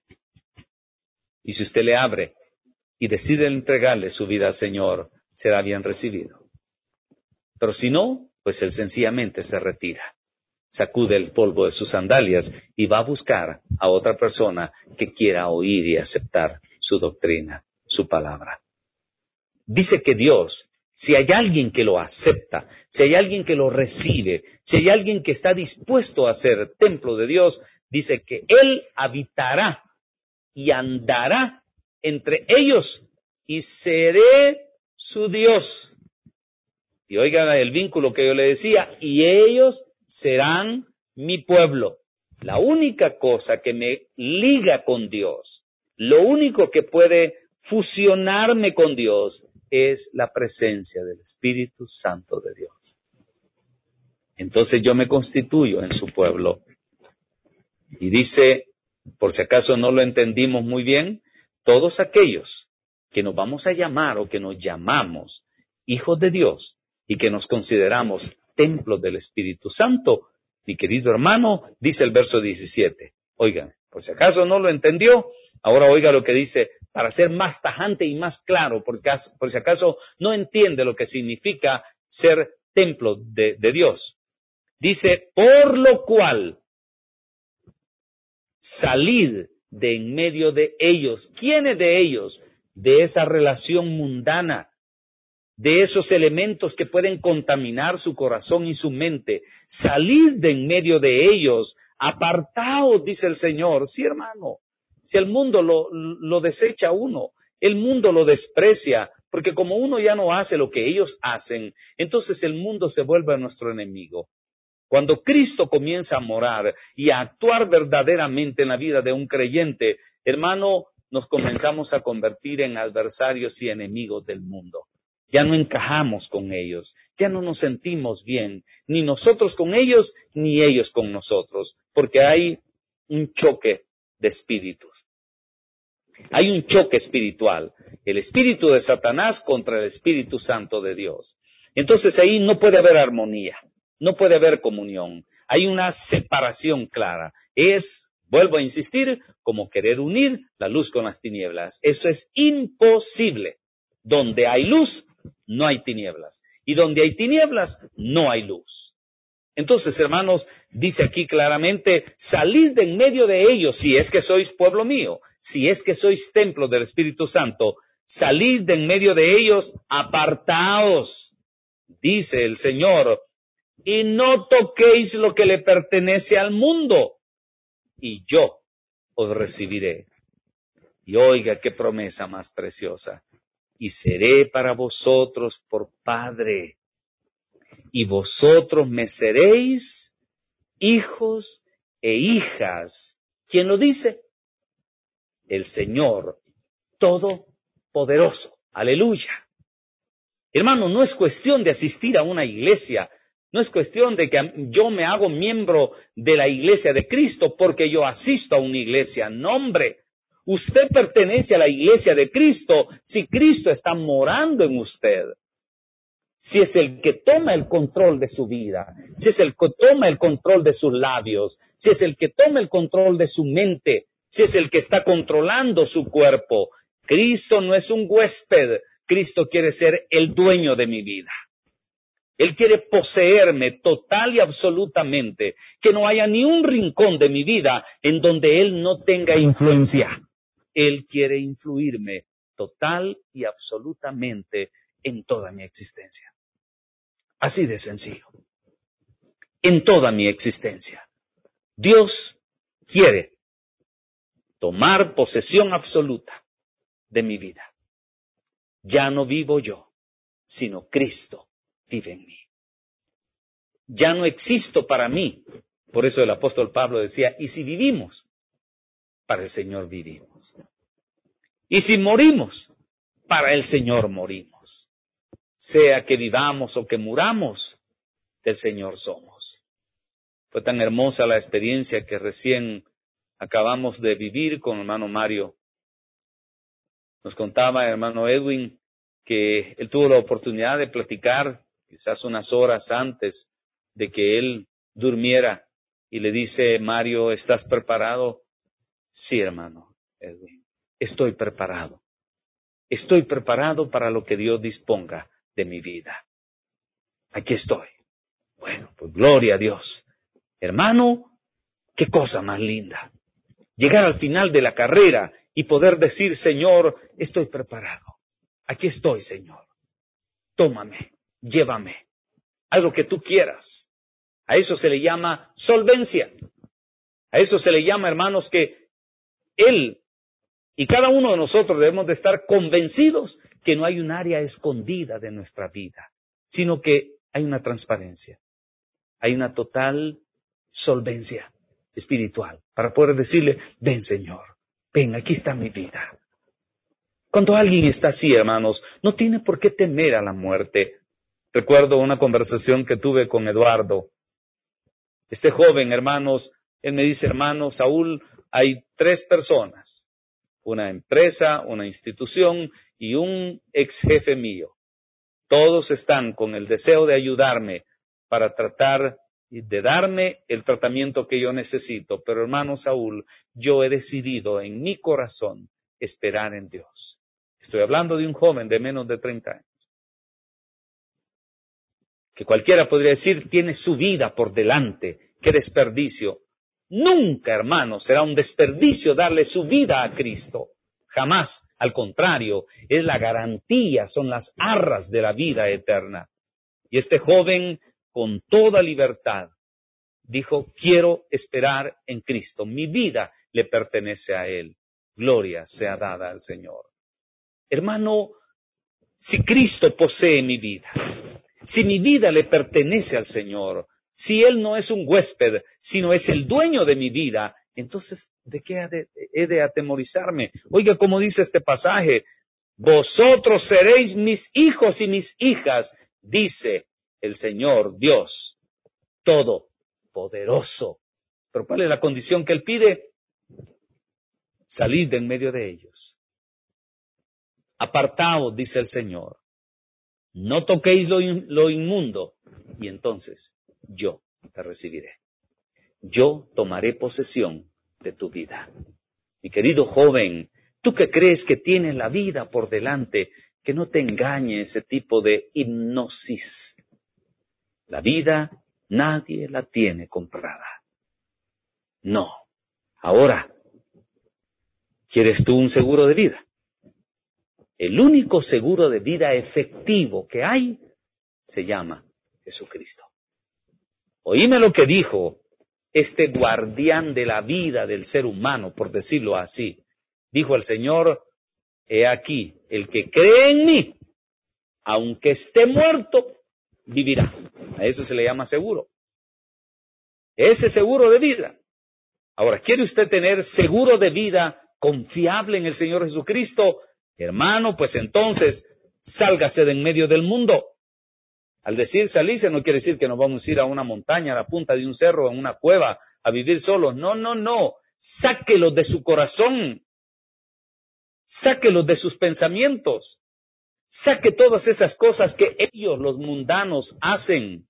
Y si usted le abre y decide entregarle su vida al Señor, será bien recibido. Pero si no, pues Él sencillamente se retira, sacude el polvo de sus sandalias y va a buscar a otra persona que quiera oír y aceptar su doctrina, su palabra. Dice que Dios, si hay alguien que lo acepta, si hay alguien que lo recibe, si hay alguien que está dispuesto a ser templo de Dios, dice que Él habitará y andará entre ellos y seré su Dios. Y oigan el vínculo que yo le decía, y ellos serán mi pueblo. La única cosa que me liga con Dios, lo único que puede fusionarme con Dios, es la presencia del Espíritu Santo de Dios. Entonces yo me constituyo en su pueblo. Y dice, por si acaso no lo entendimos muy bien, todos aquellos que nos vamos a llamar o que nos llamamos hijos de Dios y que nos consideramos templo del Espíritu Santo, mi querido hermano, dice el verso diecisiete. Oigan, por si acaso no lo entendió, ahora oiga lo que dice, para ser más tajante y más claro, por, caso, por si acaso no entiende lo que significa ser templo de, de Dios. Dice, por lo cual, salid de en medio de ellos. ¿Quiénes de ellos? De esa relación mundana, de esos elementos que pueden contaminar su corazón y su mente. Salid de en medio de ellos, apartaos, dice el Señor. Sí, hermano, si el mundo lo, lo desecha a uno, el mundo lo desprecia, porque como uno ya no hace lo que ellos hacen, entonces el mundo se vuelve nuestro enemigo. Cuando Cristo comienza a morar y a actuar verdaderamente en la vida de un creyente, hermano, nos comenzamos a convertir en adversarios y enemigos del mundo. Ya no encajamos con ellos, ya no nos sentimos bien, ni nosotros con ellos, ni ellos con nosotros, porque hay un choque de espíritus. Hay un choque espiritual, el espíritu de Satanás contra el Espíritu Santo de Dios. Entonces ahí no puede haber armonía, no puede haber comunión, hay una separación clara. Es, vuelvo a insistir, como querer unir la luz con las tinieblas. Eso es imposible. Donde hay luz, no hay tinieblas. Y donde hay tinieblas, no hay luz. Entonces, hermanos, dice aquí claramente, salid de en medio de ellos, si es que sois pueblo mío, si es que sois templo del Espíritu Santo, salid de en medio de ellos, apartaos, dice el Señor, y no toquéis lo que le pertenece al mundo, y yo os recibiré. Y oiga qué promesa más preciosa. Y seré para vosotros por Padre, y vosotros me seréis hijos e hijas. ¿Quién lo dice? El Señor Todopoderoso. Aleluya. Hermano, no es cuestión de asistir a una iglesia, no es cuestión de que yo me hago miembro de la iglesia de Cristo porque yo asisto a una iglesia. No, hombre, usted pertenece a la iglesia de Cristo si Cristo está morando en usted. Si es el que toma el control de su vida, si es el que toma el control de sus labios, si es el que toma el control de su mente, si es el que está controlando su cuerpo. Cristo no es un huésped, Cristo quiere ser el dueño de mi vida. Él quiere poseerme total y absolutamente, que no haya ni un rincón de mi vida en donde Él no tenga influencia. Él quiere influirme total y absolutamente en toda mi existencia. Así de sencillo. En toda mi existencia. Dios quiere tomar posesión absoluta de mi vida. Ya no vivo yo, sino Cristo vive en mí. Ya no existo para mí. Por eso el apóstol Pablo decía, y si vivimos, para el Señor vivimos. Y si morimos, para el Señor morimos. Sea que vivamos o que muramos, del Señor somos. Fue tan hermosa la experiencia que recién acabamos de vivir con hermano Mario. Nos contaba hermano Edwin que él tuvo la oportunidad de platicar quizás unas horas antes de que él durmiera y le dice, Mario, ¿estás preparado? Sí, hermano Edwin, estoy preparado. Estoy preparado para lo que Dios disponga de mi vida. Aquí estoy. Bueno, pues gloria a Dios. Hermano, qué cosa más linda. Llegar al final de la carrera y poder decir, Señor, estoy preparado. Aquí estoy, Señor. Tómame, llévame. Haz lo que tú quieras. A eso se le llama solvencia. A eso se le llama, hermanos, que Él y cada uno de nosotros debemos de estar convencidos que no hay un área escondida de nuestra vida, sino que hay una transparencia. Hay una total solvencia espiritual para poder decirle, ven Señor, ven, aquí está mi vida. Cuando alguien está así, hermanos, no tiene por qué temer a la muerte. Recuerdo una conversación que tuve con Eduardo. Este joven, hermanos, él me dice, hermano, Saúl, hay tres personas, una empresa, una institución y un ex jefe mío. Todos están con el deseo de ayudarme para tratar de darme el tratamiento que yo necesito. Pero hermano Saúl, yo he decidido en mi corazón esperar en Dios. Estoy hablando de un joven de menos de treinta años. Que cualquiera podría decir, tiene su vida por delante. ¡Qué desperdicio! Nunca, hermano, será un desperdicio darle su vida a Cristo. Jamás. Al contrario, es la garantía, son las arras de la vida eterna. Y este joven, con toda libertad, dijo, quiero esperar en Cristo. Mi vida le pertenece a Él. Gloria sea dada al Señor. Hermano, si Cristo posee mi vida, si mi vida le pertenece al Señor, si Él no es un huésped, sino es el dueño de mi vida, entonces, ¿de qué he de, he de atemorizarme? Oiga, como dice este pasaje, vosotros seréis mis hijos y mis hijas, dice el Señor Dios Todopoderoso. Pero ¿cuál es la condición que Él pide? Salid de en medio de ellos. Apartaos, dice el Señor. No toquéis lo, in, lo inmundo, y entonces yo te recibiré. Yo tomaré posesión de tu vida. Mi querido joven, tú que crees que tienes la vida por delante, que no te engañe ese tipo de hipnosis. La vida Nadie la tiene comprada. No. Ahora, ¿quieres tú un seguro de vida? El único seguro de vida efectivo que hay se llama Jesucristo. Oíme lo que dijo este guardián de la vida del ser humano, por decirlo así. Dijo el Señor, he aquí, el que cree en mí, aunque esté muerto, vivirá. A eso se le llama seguro. Ese seguro de vida. Ahora, ¿quiere usted tener seguro de vida confiable en el Señor Jesucristo? Hermano, pues entonces, sálgase de en medio del mundo. Al decir salirse no quiere decir que nos vamos a ir a una montaña, a la punta de un cerro, en una cueva, a vivir solos. No, no, no. Sáquelos de su corazón. Sáquelos de sus pensamientos. Saque todas esas cosas que ellos, los mundanos, hacen.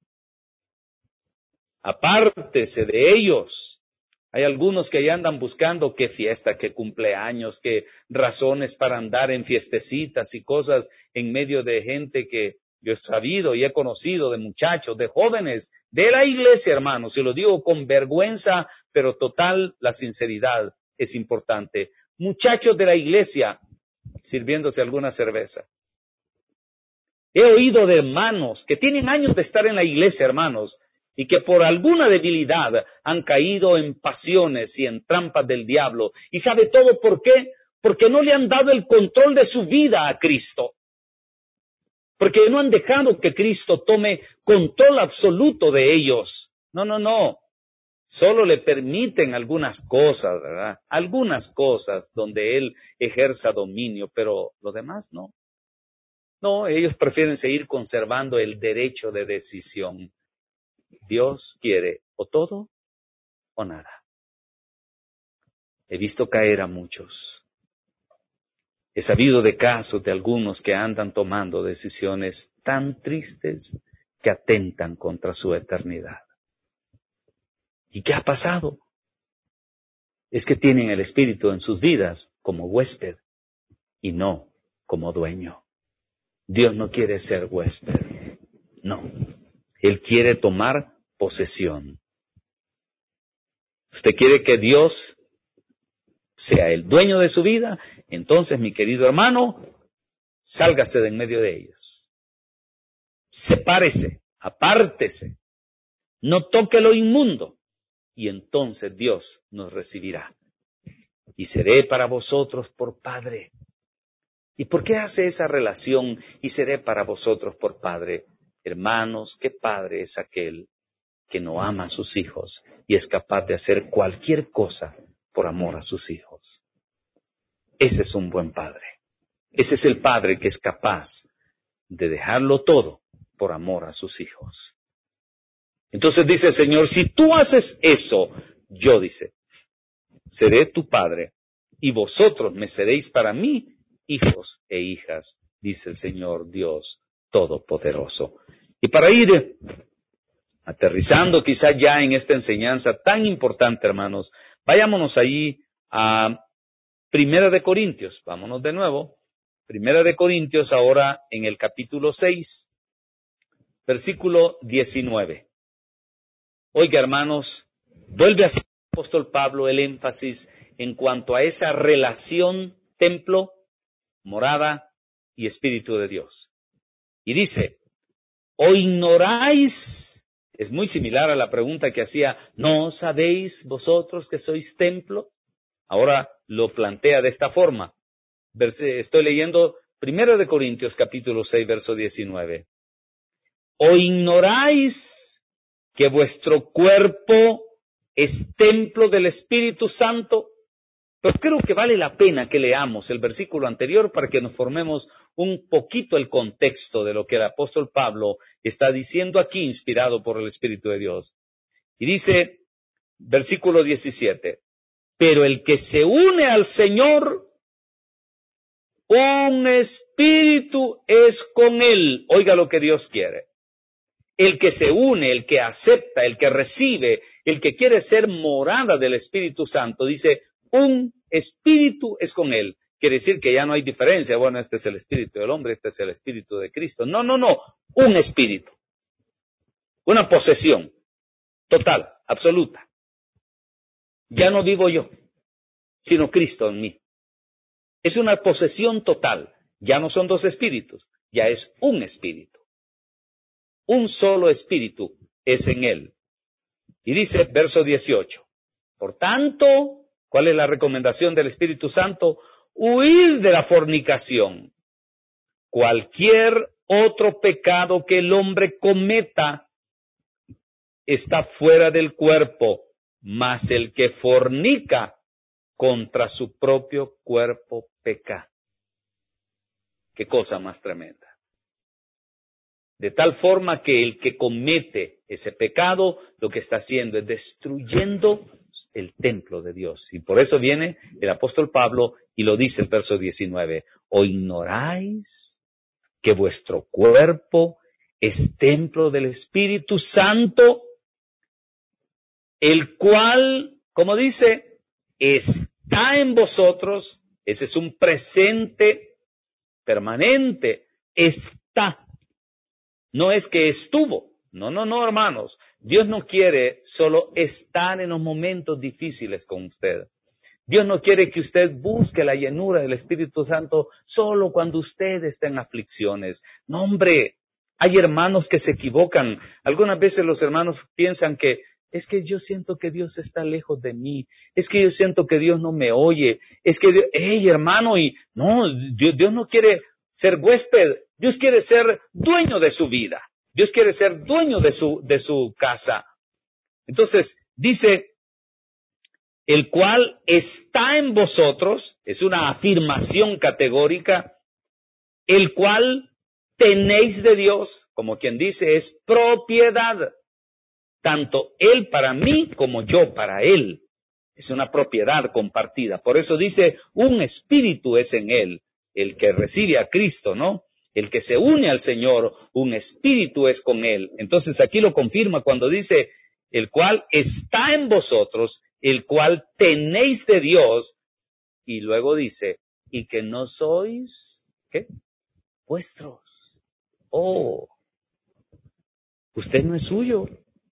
Apártese de ellos. Hay algunos que ya andan buscando qué fiesta, qué cumpleaños, qué razones para andar en fiestecitas y cosas en medio de gente que yo he sabido y he conocido, de muchachos, de jóvenes, de la iglesia, hermanos, y lo digo con vergüenza, pero total, la sinceridad es importante. Muchachos de la iglesia sirviéndose alguna cerveza. He oído de hermanos que tienen años de estar en la iglesia, hermanos, y que por alguna debilidad han caído en pasiones y en trampas del diablo. ¿Y sabe todo por qué? Porque no le han dado el control de su vida a Cristo. Porque no han dejado que Cristo tome control absoluto de ellos. No, no, no. Solo le permiten algunas cosas, ¿verdad? Algunas cosas donde Él ejerza dominio, pero lo demás no. No, ellos prefieren seguir conservando el derecho de decisión. Dios quiere o todo o nada. He visto caer a muchos. He sabido de casos de algunos que andan tomando decisiones tan tristes que atentan contra su eternidad. ¿Y qué ha pasado? Es que tienen el Espíritu en sus vidas como huésped y no como dueño. Dios no quiere ser huésped, no. Él quiere tomar posesión. ¿Usted quiere que Dios sea el dueño de su vida? Entonces, mi querido hermano, sálgase de en medio de ellos. Sepárese, apártese, no toque lo inmundo, y entonces Dios nos recibirá. Y seré para vosotros por Padre. ¿Y por qué hace esa relación? Y seré para vosotros por Padre. Hermanos, ¿qué padre es aquel que no ama a sus hijos y es capaz de hacer cualquier cosa por amor a sus hijos? Ese es un buen padre. Ese es el padre que es capaz de dejarlo todo por amor a sus hijos. Entonces dice el Señor, si tú haces eso, yo, dice, seré tu padre y vosotros me seréis para mí hijos e hijas, dice el Señor Dios Todopoderoso. Y para ir aterrizando quizá ya en esta enseñanza tan importante, hermanos, vayámonos ahí a Primera de Corintios, vámonos de nuevo, Primera de Corintios ahora en el capítulo seis, versículo diecinueve. Oiga, hermanos, vuelve a hacer el apóstol Pablo el énfasis en cuanto a esa relación templo, morada y Espíritu de Dios. Y dice, ¿o ignoráis? Es muy similar a la pregunta que hacía, ¿no sabéis vosotros que sois templo? Ahora lo plantea de esta forma. Estoy leyendo Primera de Corintios capítulo seis, verso diecinueve. ¿O ignoráis que vuestro cuerpo es templo del Espíritu Santo? Pero creo que vale la pena que leamos el versículo anterior para que nos formemos un poquito el contexto de lo que el apóstol Pablo está diciendo aquí, inspirado por el Espíritu de Dios. Y dice, versículo diecisiete, pero el que se une al Señor, un espíritu es con él. Oiga lo que Dios quiere. El que se une, el que acepta, el que recibe, el que quiere ser morada del Espíritu Santo, dice, un espíritu es con él. Quiere decir que ya no hay diferencia. Bueno, este es el espíritu del hombre, este es el espíritu de Cristo. No, no, no. Un espíritu. Una posesión total, absoluta. Ya no vivo yo, sino Cristo en mí. Es una posesión total. Ya no son dos espíritus, ya es un espíritu. Un solo espíritu es en él. Y dice, verso dieciocho, por tanto, ¿cuál es la recomendación del Espíritu Santo? Huir de la fornicación. Cualquier otro pecado que el hombre cometa está fuera del cuerpo, mas el que fornica contra su propio cuerpo peca. Qué cosa más tremenda. De tal forma que el que comete ese pecado, lo que está haciendo es destruyendo el templo de Dios. Y por eso viene el apóstol Pablo y lo dice el verso diecinueve. ¿O ignoráis que vuestro cuerpo es templo del Espíritu Santo, el cual, como dice, está en vosotros? Ese es un presente permanente. Está. No es que estuvo. No, no, no, hermanos. Dios no quiere solo estar en los momentos difíciles con usted. Dios no quiere que usted busque la llenura del Espíritu Santo solo cuando usted está en aflicciones. No, hombre, hay hermanos que se equivocan. Algunas veces los hermanos piensan que es que yo siento que Dios está lejos de mí. Es que yo siento que Dios no me oye. Es que, Dios, hey, hermano, y no, Dios, Dios no quiere ser huésped. Dios quiere ser dueño de su vida. Dios quiere ser dueño de su, de su casa. Entonces, dice, el cual está en vosotros, es una afirmación categórica, el cual tenéis de Dios, como quien dice, es propiedad, tanto Él para mí como yo para Él. Es una propiedad compartida. Por eso dice, un espíritu es en Él, el que recibe a Cristo, ¿no? El que se une al Señor, un espíritu es con Él. Entonces aquí lo confirma cuando dice, el cual está en vosotros, el cual tenéis de Dios, y luego dice, y que no sois, ¿qué? Vuestros. Oh, usted no es suyo.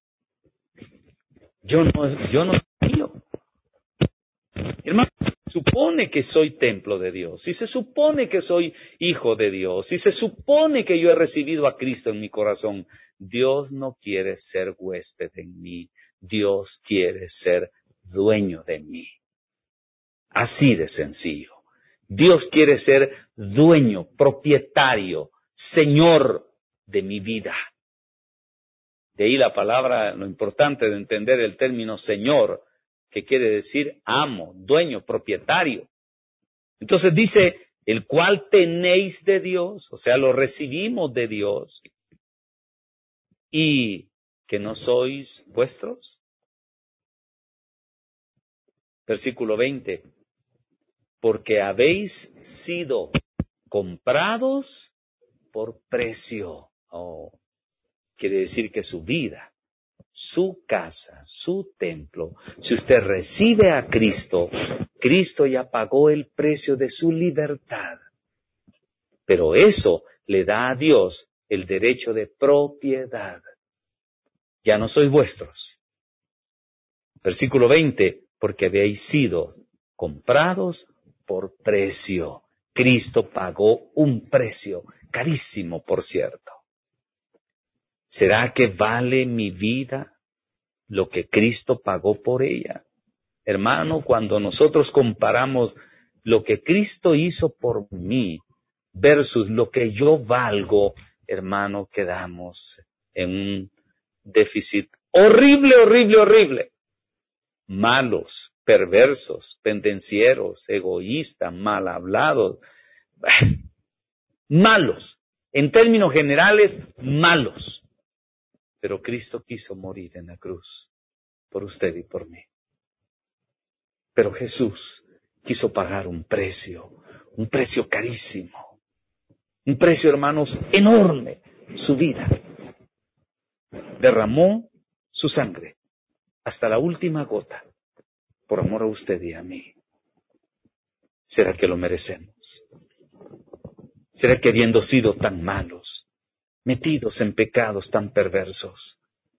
Yo no, yo no soy mío. Hermano, se supone que soy templo de Dios, y se supone que soy hijo de Dios, y se supone que yo he recibido a Cristo en mi corazón. Dios no quiere ser huésped en mí, Dios quiere ser dueño de mí. Así de sencillo. Dios quiere ser dueño, propietario, señor de mi vida. De ahí la palabra, lo importante de entender el término señor, que quiere decir amo, dueño, propietario. Entonces dice, el cual tenéis de Dios, o sea, lo recibimos de Dios, y que no sois vuestros. Versículo veinte, porque habéis sido comprados por precio. Oh, quiere decir que su vida, su casa, su templo, si usted recibe a Cristo, Cristo ya pagó el precio de su libertad. Pero eso le da a Dios el derecho de propiedad. Ya no sois vuestros. Versículo veinte, porque habéis sido comprados por precio. Cristo pagó un precio, carísimo por cierto. ¿Será que vale mi vida lo que Cristo pagó por ella? Hermano, cuando nosotros comparamos lo que Cristo hizo por mí versus lo que yo valgo, hermano, quedamos en un déficit horrible, horrible, horrible. Malos, perversos, pendencieros, egoístas, mal hablados, malos, en términos generales, malos. Pero Cristo quiso morir en la cruz por usted y por mí. Pero Jesús quiso pagar un precio, un precio carísimo, un precio, hermanos, enorme, su vida. Derramó su sangre hasta la última gota por amor a usted y a mí. ¿Será que lo merecemos? ¿Será que habiendo sido tan malos, metidos en pecados tan perversos,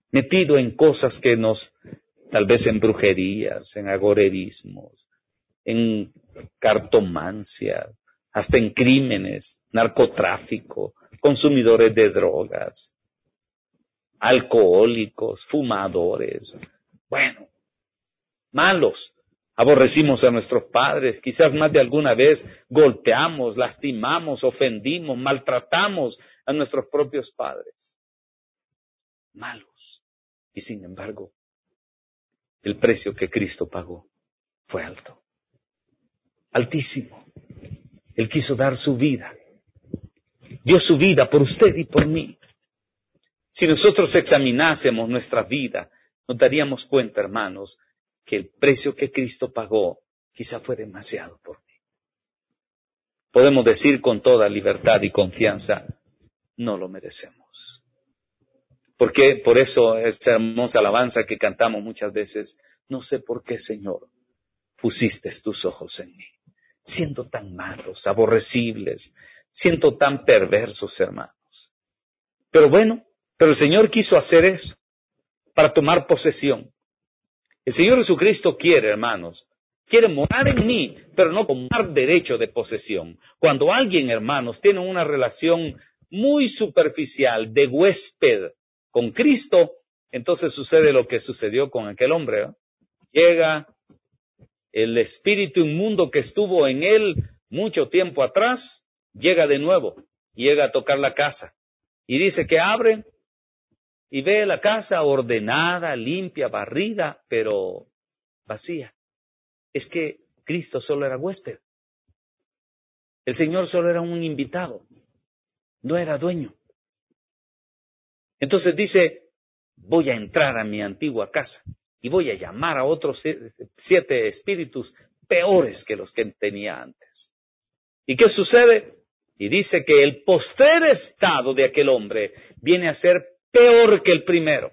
metido en cosas que nos, tal vez en brujerías, en agorerismos, en cartomancia, hasta en crímenes, narcotráfico, consumidores de drogas, alcohólicos, fumadores, bueno, malos. Aborrecimos a nuestros padres, quizás más de alguna vez golpeamos, lastimamos, ofendimos, maltratamos a nuestros propios padres. Malos. Y sin embargo, el precio que Cristo pagó fue alto, altísimo. Él quiso dar su vida, dio su vida por usted y por mí. Si nosotros examinásemos nuestra vida, nos daríamos cuenta, hermanos, que el precio que Cristo pagó quizá fue demasiado por mí. Podemos decir con toda libertad y confianza, no lo merecemos. Porque por eso esa hermosa alabanza que cantamos muchas veces, no sé por qué, Señor, pusiste tus ojos en mí, siendo tan malos, aborrecibles, siendo tan perversos, hermanos. Pero bueno, pero el Señor quiso hacer eso, para tomar posesión. El Señor Jesucristo quiere, hermanos, quiere morar en mí, pero no tomar derecho de posesión. Cuando alguien, hermanos, tiene una relación muy superficial de huésped con Cristo, entonces sucede lo que sucedió con aquel hombre, ¿eh? Llega el espíritu inmundo que estuvo en él mucho tiempo atrás, llega de nuevo, llega a tocar la casa, y dice que abre, y ve la casa ordenada, limpia, barrida, pero vacía. Es que Cristo solo era huésped. El Señor solo era un invitado, no era dueño. Entonces dice, voy a entrar a mi antigua casa y voy a llamar a otros siete espíritus peores que los que tenía antes. ¿Y qué sucede? Y dice que el postrer estado de aquel hombre viene a ser peor que el primero.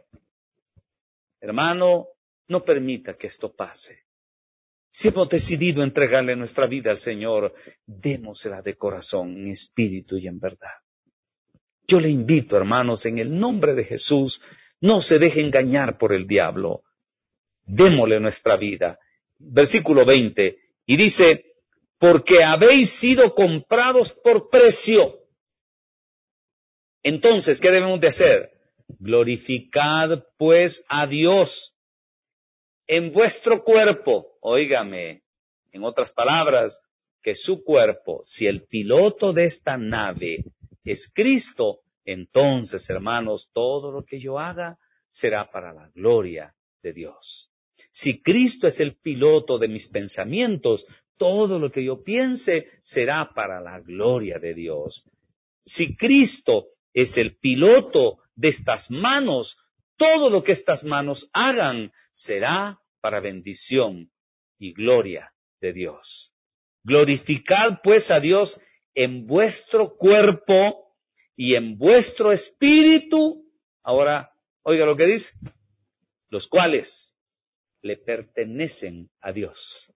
Hermano, no permita que esto pase. Si hemos decidido entregarle nuestra vida al Señor, démosela de corazón, en espíritu y en verdad. Yo le invito, hermanos, en el nombre de Jesús, no se deje engañar por el diablo. Démosle nuestra vida. Versículo veinte, y dice, porque habéis sido comprados por precio. Entonces, ¿qué debemos de hacer? Glorificad pues a Dios en vuestro cuerpo. Óigame, en otras palabras, que su cuerpo, si el piloto de esta nave es Cristo, entonces, hermanos, todo lo que yo haga será para la gloria de Dios. Si Cristo es el piloto de mis pensamientos, todo lo que yo piense será para la gloria de Dios. Si Cristo es el piloto de estas manos, todo lo que estas manos hagan será para bendición y gloria de Dios. Glorificad pues a Dios en vuestro cuerpo y en vuestro espíritu. Ahora, oiga lo que dice, los cuales le pertenecen a Dios.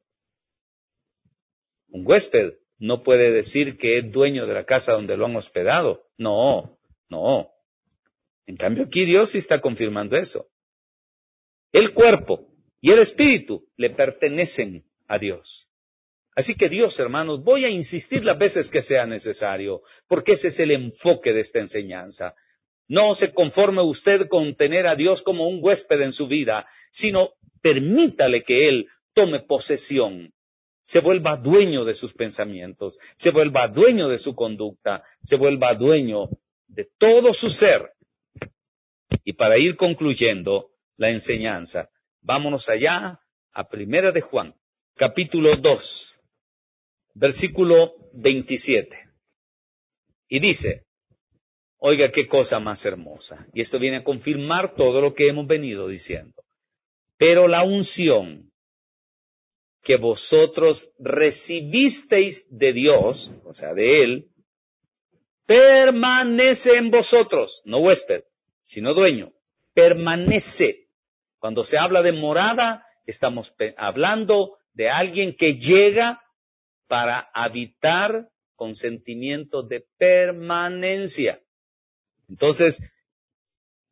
Un huésped no puede decir que es dueño de la casa donde lo han hospedado. No, no. En cambio aquí Dios sí está confirmando eso. El cuerpo y el espíritu le pertenecen a Dios. Así que Dios, hermanos, voy a insistir las veces que sea necesario, porque ese es el enfoque de esta enseñanza. No se conforme usted con tener a Dios como un huésped en su vida, sino permítale que Él tome posesión, se vuelva dueño de sus pensamientos, se vuelva dueño de su conducta, se vuelva dueño de todo su ser. Y para ir concluyendo la enseñanza, vámonos allá a Primera de Juan, capítulo dos, versículo veintisiete. Y dice, oiga qué cosa más hermosa, y esto viene a confirmar todo lo que hemos venido diciendo. Pero la unción que vosotros recibisteis de Dios, o sea, de Él, permanece en vosotros, no huésped, sino dueño, permanece. Cuando se habla de morada, estamos hablando de alguien que llega para habitar con sentimiento de permanencia. Entonces,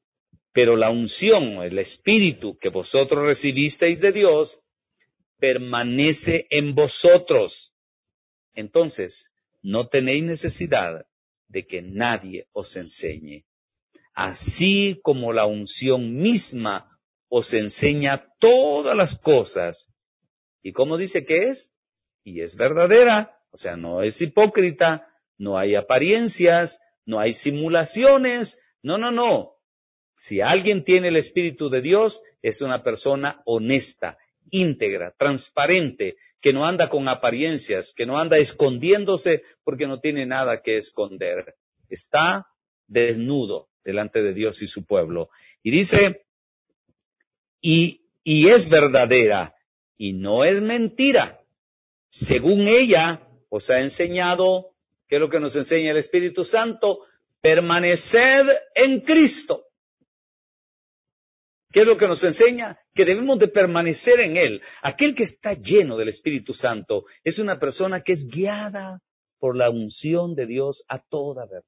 Pero la unción, el Espíritu que vosotros recibisteis de Dios, permanece en vosotros. Entonces, no tenéis necesidad de que nadie os enseñe. Así como la unción misma os enseña todas las cosas. ¿Y cómo dice que es? Y es verdadera, o sea, no es hipócrita, no hay apariencias, no hay simulaciones, no, no, no. Si alguien tiene el Espíritu de Dios, es una persona honesta, íntegra, transparente, que no anda con apariencias, que no anda escondiéndose porque no tiene nada que esconder. Está desnudo delante de Dios y su pueblo. Y dice, y, y es verdadera, y no es mentira. Según ella os ha enseñado, ¿qué es lo que nos enseña el Espíritu Santo? Permaneced en Cristo. ¿Qué es lo que nos enseña? Que debemos de permanecer en Él. Aquel que está lleno del Espíritu Santo es una persona que es guiada por la unción de Dios a toda verdad.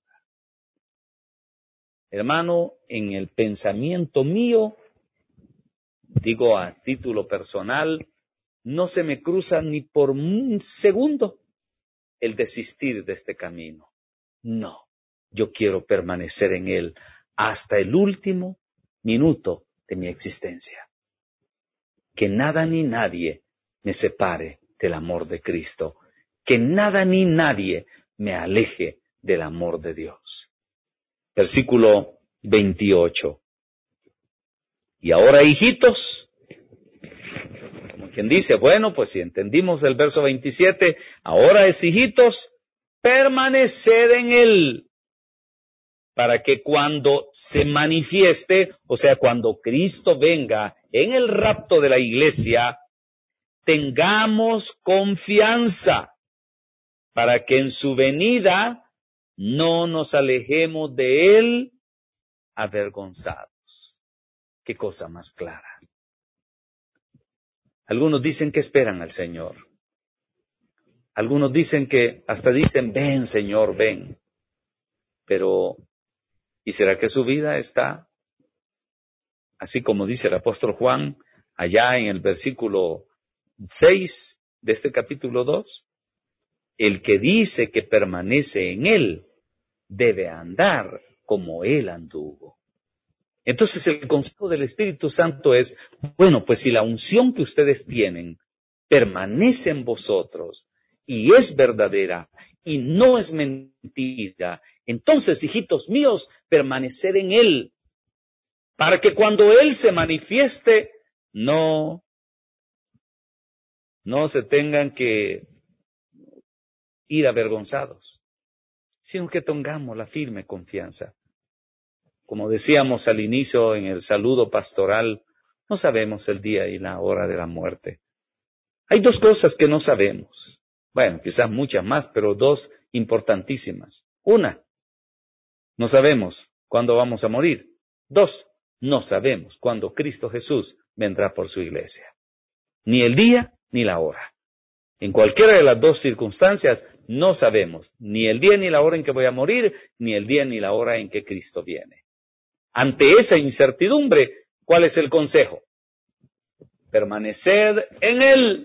Hermano, en el pensamiento mío, digo a título personal, no se me cruza ni por un segundo el desistir de este camino. No, yo quiero permanecer en Él hasta el último minuto de mi existencia. Que nada ni nadie me separe del amor de Cristo. Que nada ni nadie me aleje del amor de Dios. Versículo veintiocho. Y ahora, hijitos, como quien dice, bueno, pues si entendimos el verso veintisiete, ahora es, hijitos, permaneced en Él, para que cuando se manifieste, o sea, cuando Cristo venga en el rapto de la iglesia, tengamos confianza, para que en su venida no nos alejemos de Él avergonzados. Qué cosa más clara. Algunos dicen que esperan al Señor. Algunos dicen que hasta dicen, ven Señor, ven. Pero, ¿y será que su vida está, así como dice el apóstol Juan, allá en el versículo seis de este capítulo dos? El que dice que permanece en Él debe andar como Él anduvo. Entonces el consejo del Espíritu Santo es, bueno, pues si la unción que ustedes tienen permanece en vosotros y es verdadera y no es mentira, entonces, hijitos míos, permaneced en Él, para que cuando Él se manifieste, no, no se tengan que ir avergonzados, sino que tengamos la firme confianza. Como decíamos al inicio en el saludo pastoral, no sabemos el día y la hora de la muerte. Hay dos cosas que no sabemos. Bueno, quizás muchas más, pero dos importantísimas. Una, no sabemos cuándo vamos a morir. Dos, no sabemos cuándo Cristo Jesús vendrá por su iglesia. Ni el día ni la hora. En cualquiera de las dos circunstancias no sabemos ni el día ni la hora en que voy a morir, ni el día ni la hora en que Cristo viene. Ante esa incertidumbre, ¿cuál es el consejo? Permaneced en Él.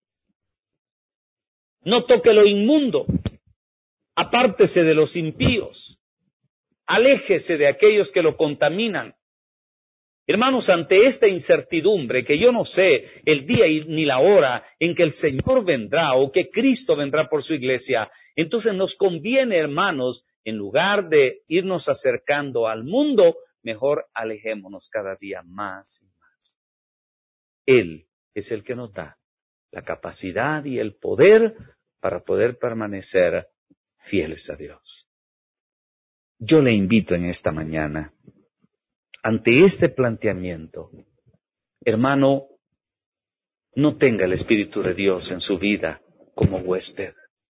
No toque lo inmundo. Apártese de los impíos. Aléjese de aquellos que lo contaminan. Hermanos, ante esta incertidumbre, que yo no sé el día ni la hora en que el Señor vendrá o que Cristo vendrá por su iglesia, entonces nos conviene, hermanos, en lugar de irnos acercando al mundo, mejor alejémonos cada día más y más. Él es el que nos da la capacidad y el poder para poder permanecer fieles a Dios. Yo le invito en esta mañana, ante este planteamiento, hermano, no tenga el Espíritu de Dios en su vida como huésped.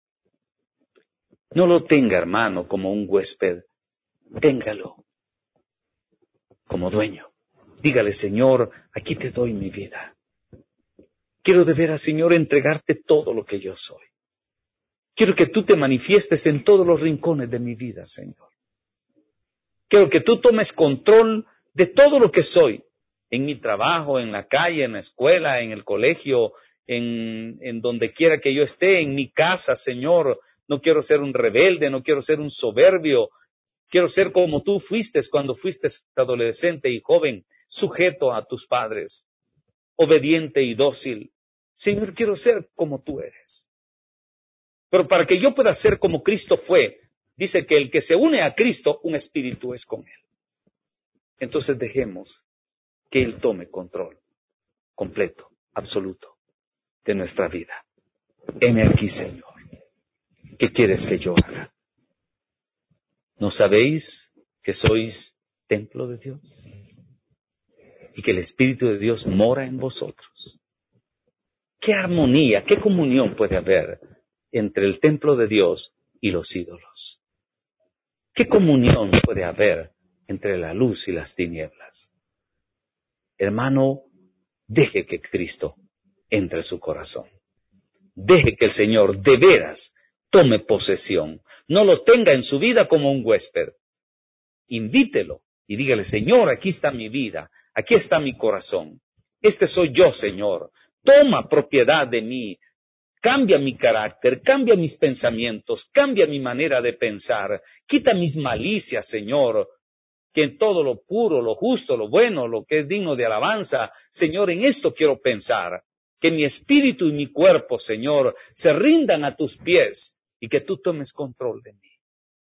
No lo tenga, hermano, como un huésped. Téngalo como dueño. Dígale, Señor, aquí te doy mi vida. Quiero de veras, Señor, entregarte todo lo que yo soy. Quiero que tú te manifiestes en todos los rincones de mi vida, Señor. Quiero que tú tomes control de todo lo que soy, en mi trabajo, en la calle, en la escuela, en el colegio, en, en donde quiera que yo esté, en mi casa, Señor. No quiero ser un rebelde, no quiero ser un soberbio. Quiero ser como tú fuiste cuando fuiste adolescente y joven, sujeto a tus padres, obediente y dócil. Señor, quiero ser como tú eres. Pero para que yo pueda ser como Cristo fue, dice que el que se une a Cristo, un espíritu es con Él. Entonces dejemos que Él tome control completo, absoluto, de nuestra vida. Heme aquí, Señor. ¿Qué quieres que yo haga? ¿No sabéis que sois templo de Dios? Y que el Espíritu de Dios mora en vosotros. ¿Qué armonía, qué comunión puede haber entre el templo de Dios y los ídolos? ¿Qué comunión puede haber entre la luz y las tinieblas? Hermano, deje que Cristo entre en su corazón. Deje que el Señor de veras tome posesión. No lo tenga en su vida como un huésped. Invítelo y dígale, Señor, aquí está mi vida, aquí está mi corazón. Este soy yo, Señor. Toma propiedad de mí. Cambia mi carácter, cambia mis pensamientos, cambia mi manera de pensar. Quita mis malicias, Señor. Que en todo lo puro, lo justo, lo bueno, lo que es digno de alabanza, Señor, en esto quiero pensar. Que mi espíritu y mi cuerpo, Señor, se rindan a tus pies y que tú tomes control de mí.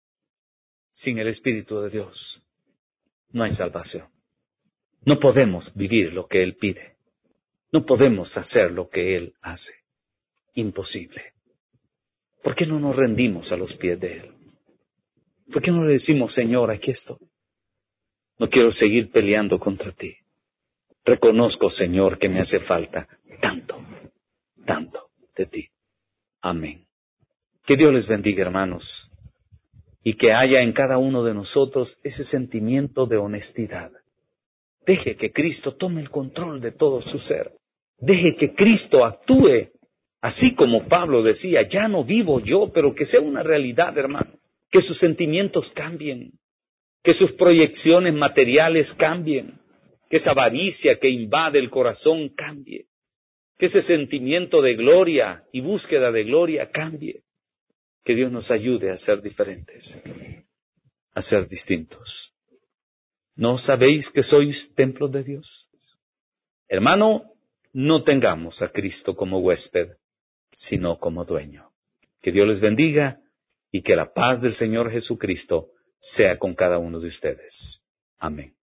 Sin el Espíritu de Dios no hay salvación. No podemos vivir lo que Él pide. No podemos hacer lo que Él hace. Imposible. ¿Por qué no nos rendimos a los pies de Él? ¿Por qué no le decimos, Señor, aquí estoy? No quiero seguir peleando contra ti. Reconozco, Señor, que me hace falta tanto, tanto de ti. Amén. Que Dios les bendiga, hermanos, y que haya en cada uno de nosotros ese sentimiento de honestidad. Deje que Cristo tome el control de todo su ser. Deje que Cristo actúe, así como Pablo decía, ya no vivo yo, pero que sea una realidad, hermano. Que sus sentimientos cambien, que sus proyecciones materiales cambien, que esa avaricia que invade el corazón cambie, que ese sentimiento de gloria y búsqueda de gloria cambie. Que Dios nos ayude a ser diferentes, a ser distintos. ¿No sabéis que sois templos de Dios? Hermano, no tengamos a Cristo como huésped, sino como dueño. Que Dios les bendiga y que la paz del Señor Jesucristo sea con cada uno de ustedes. Amén.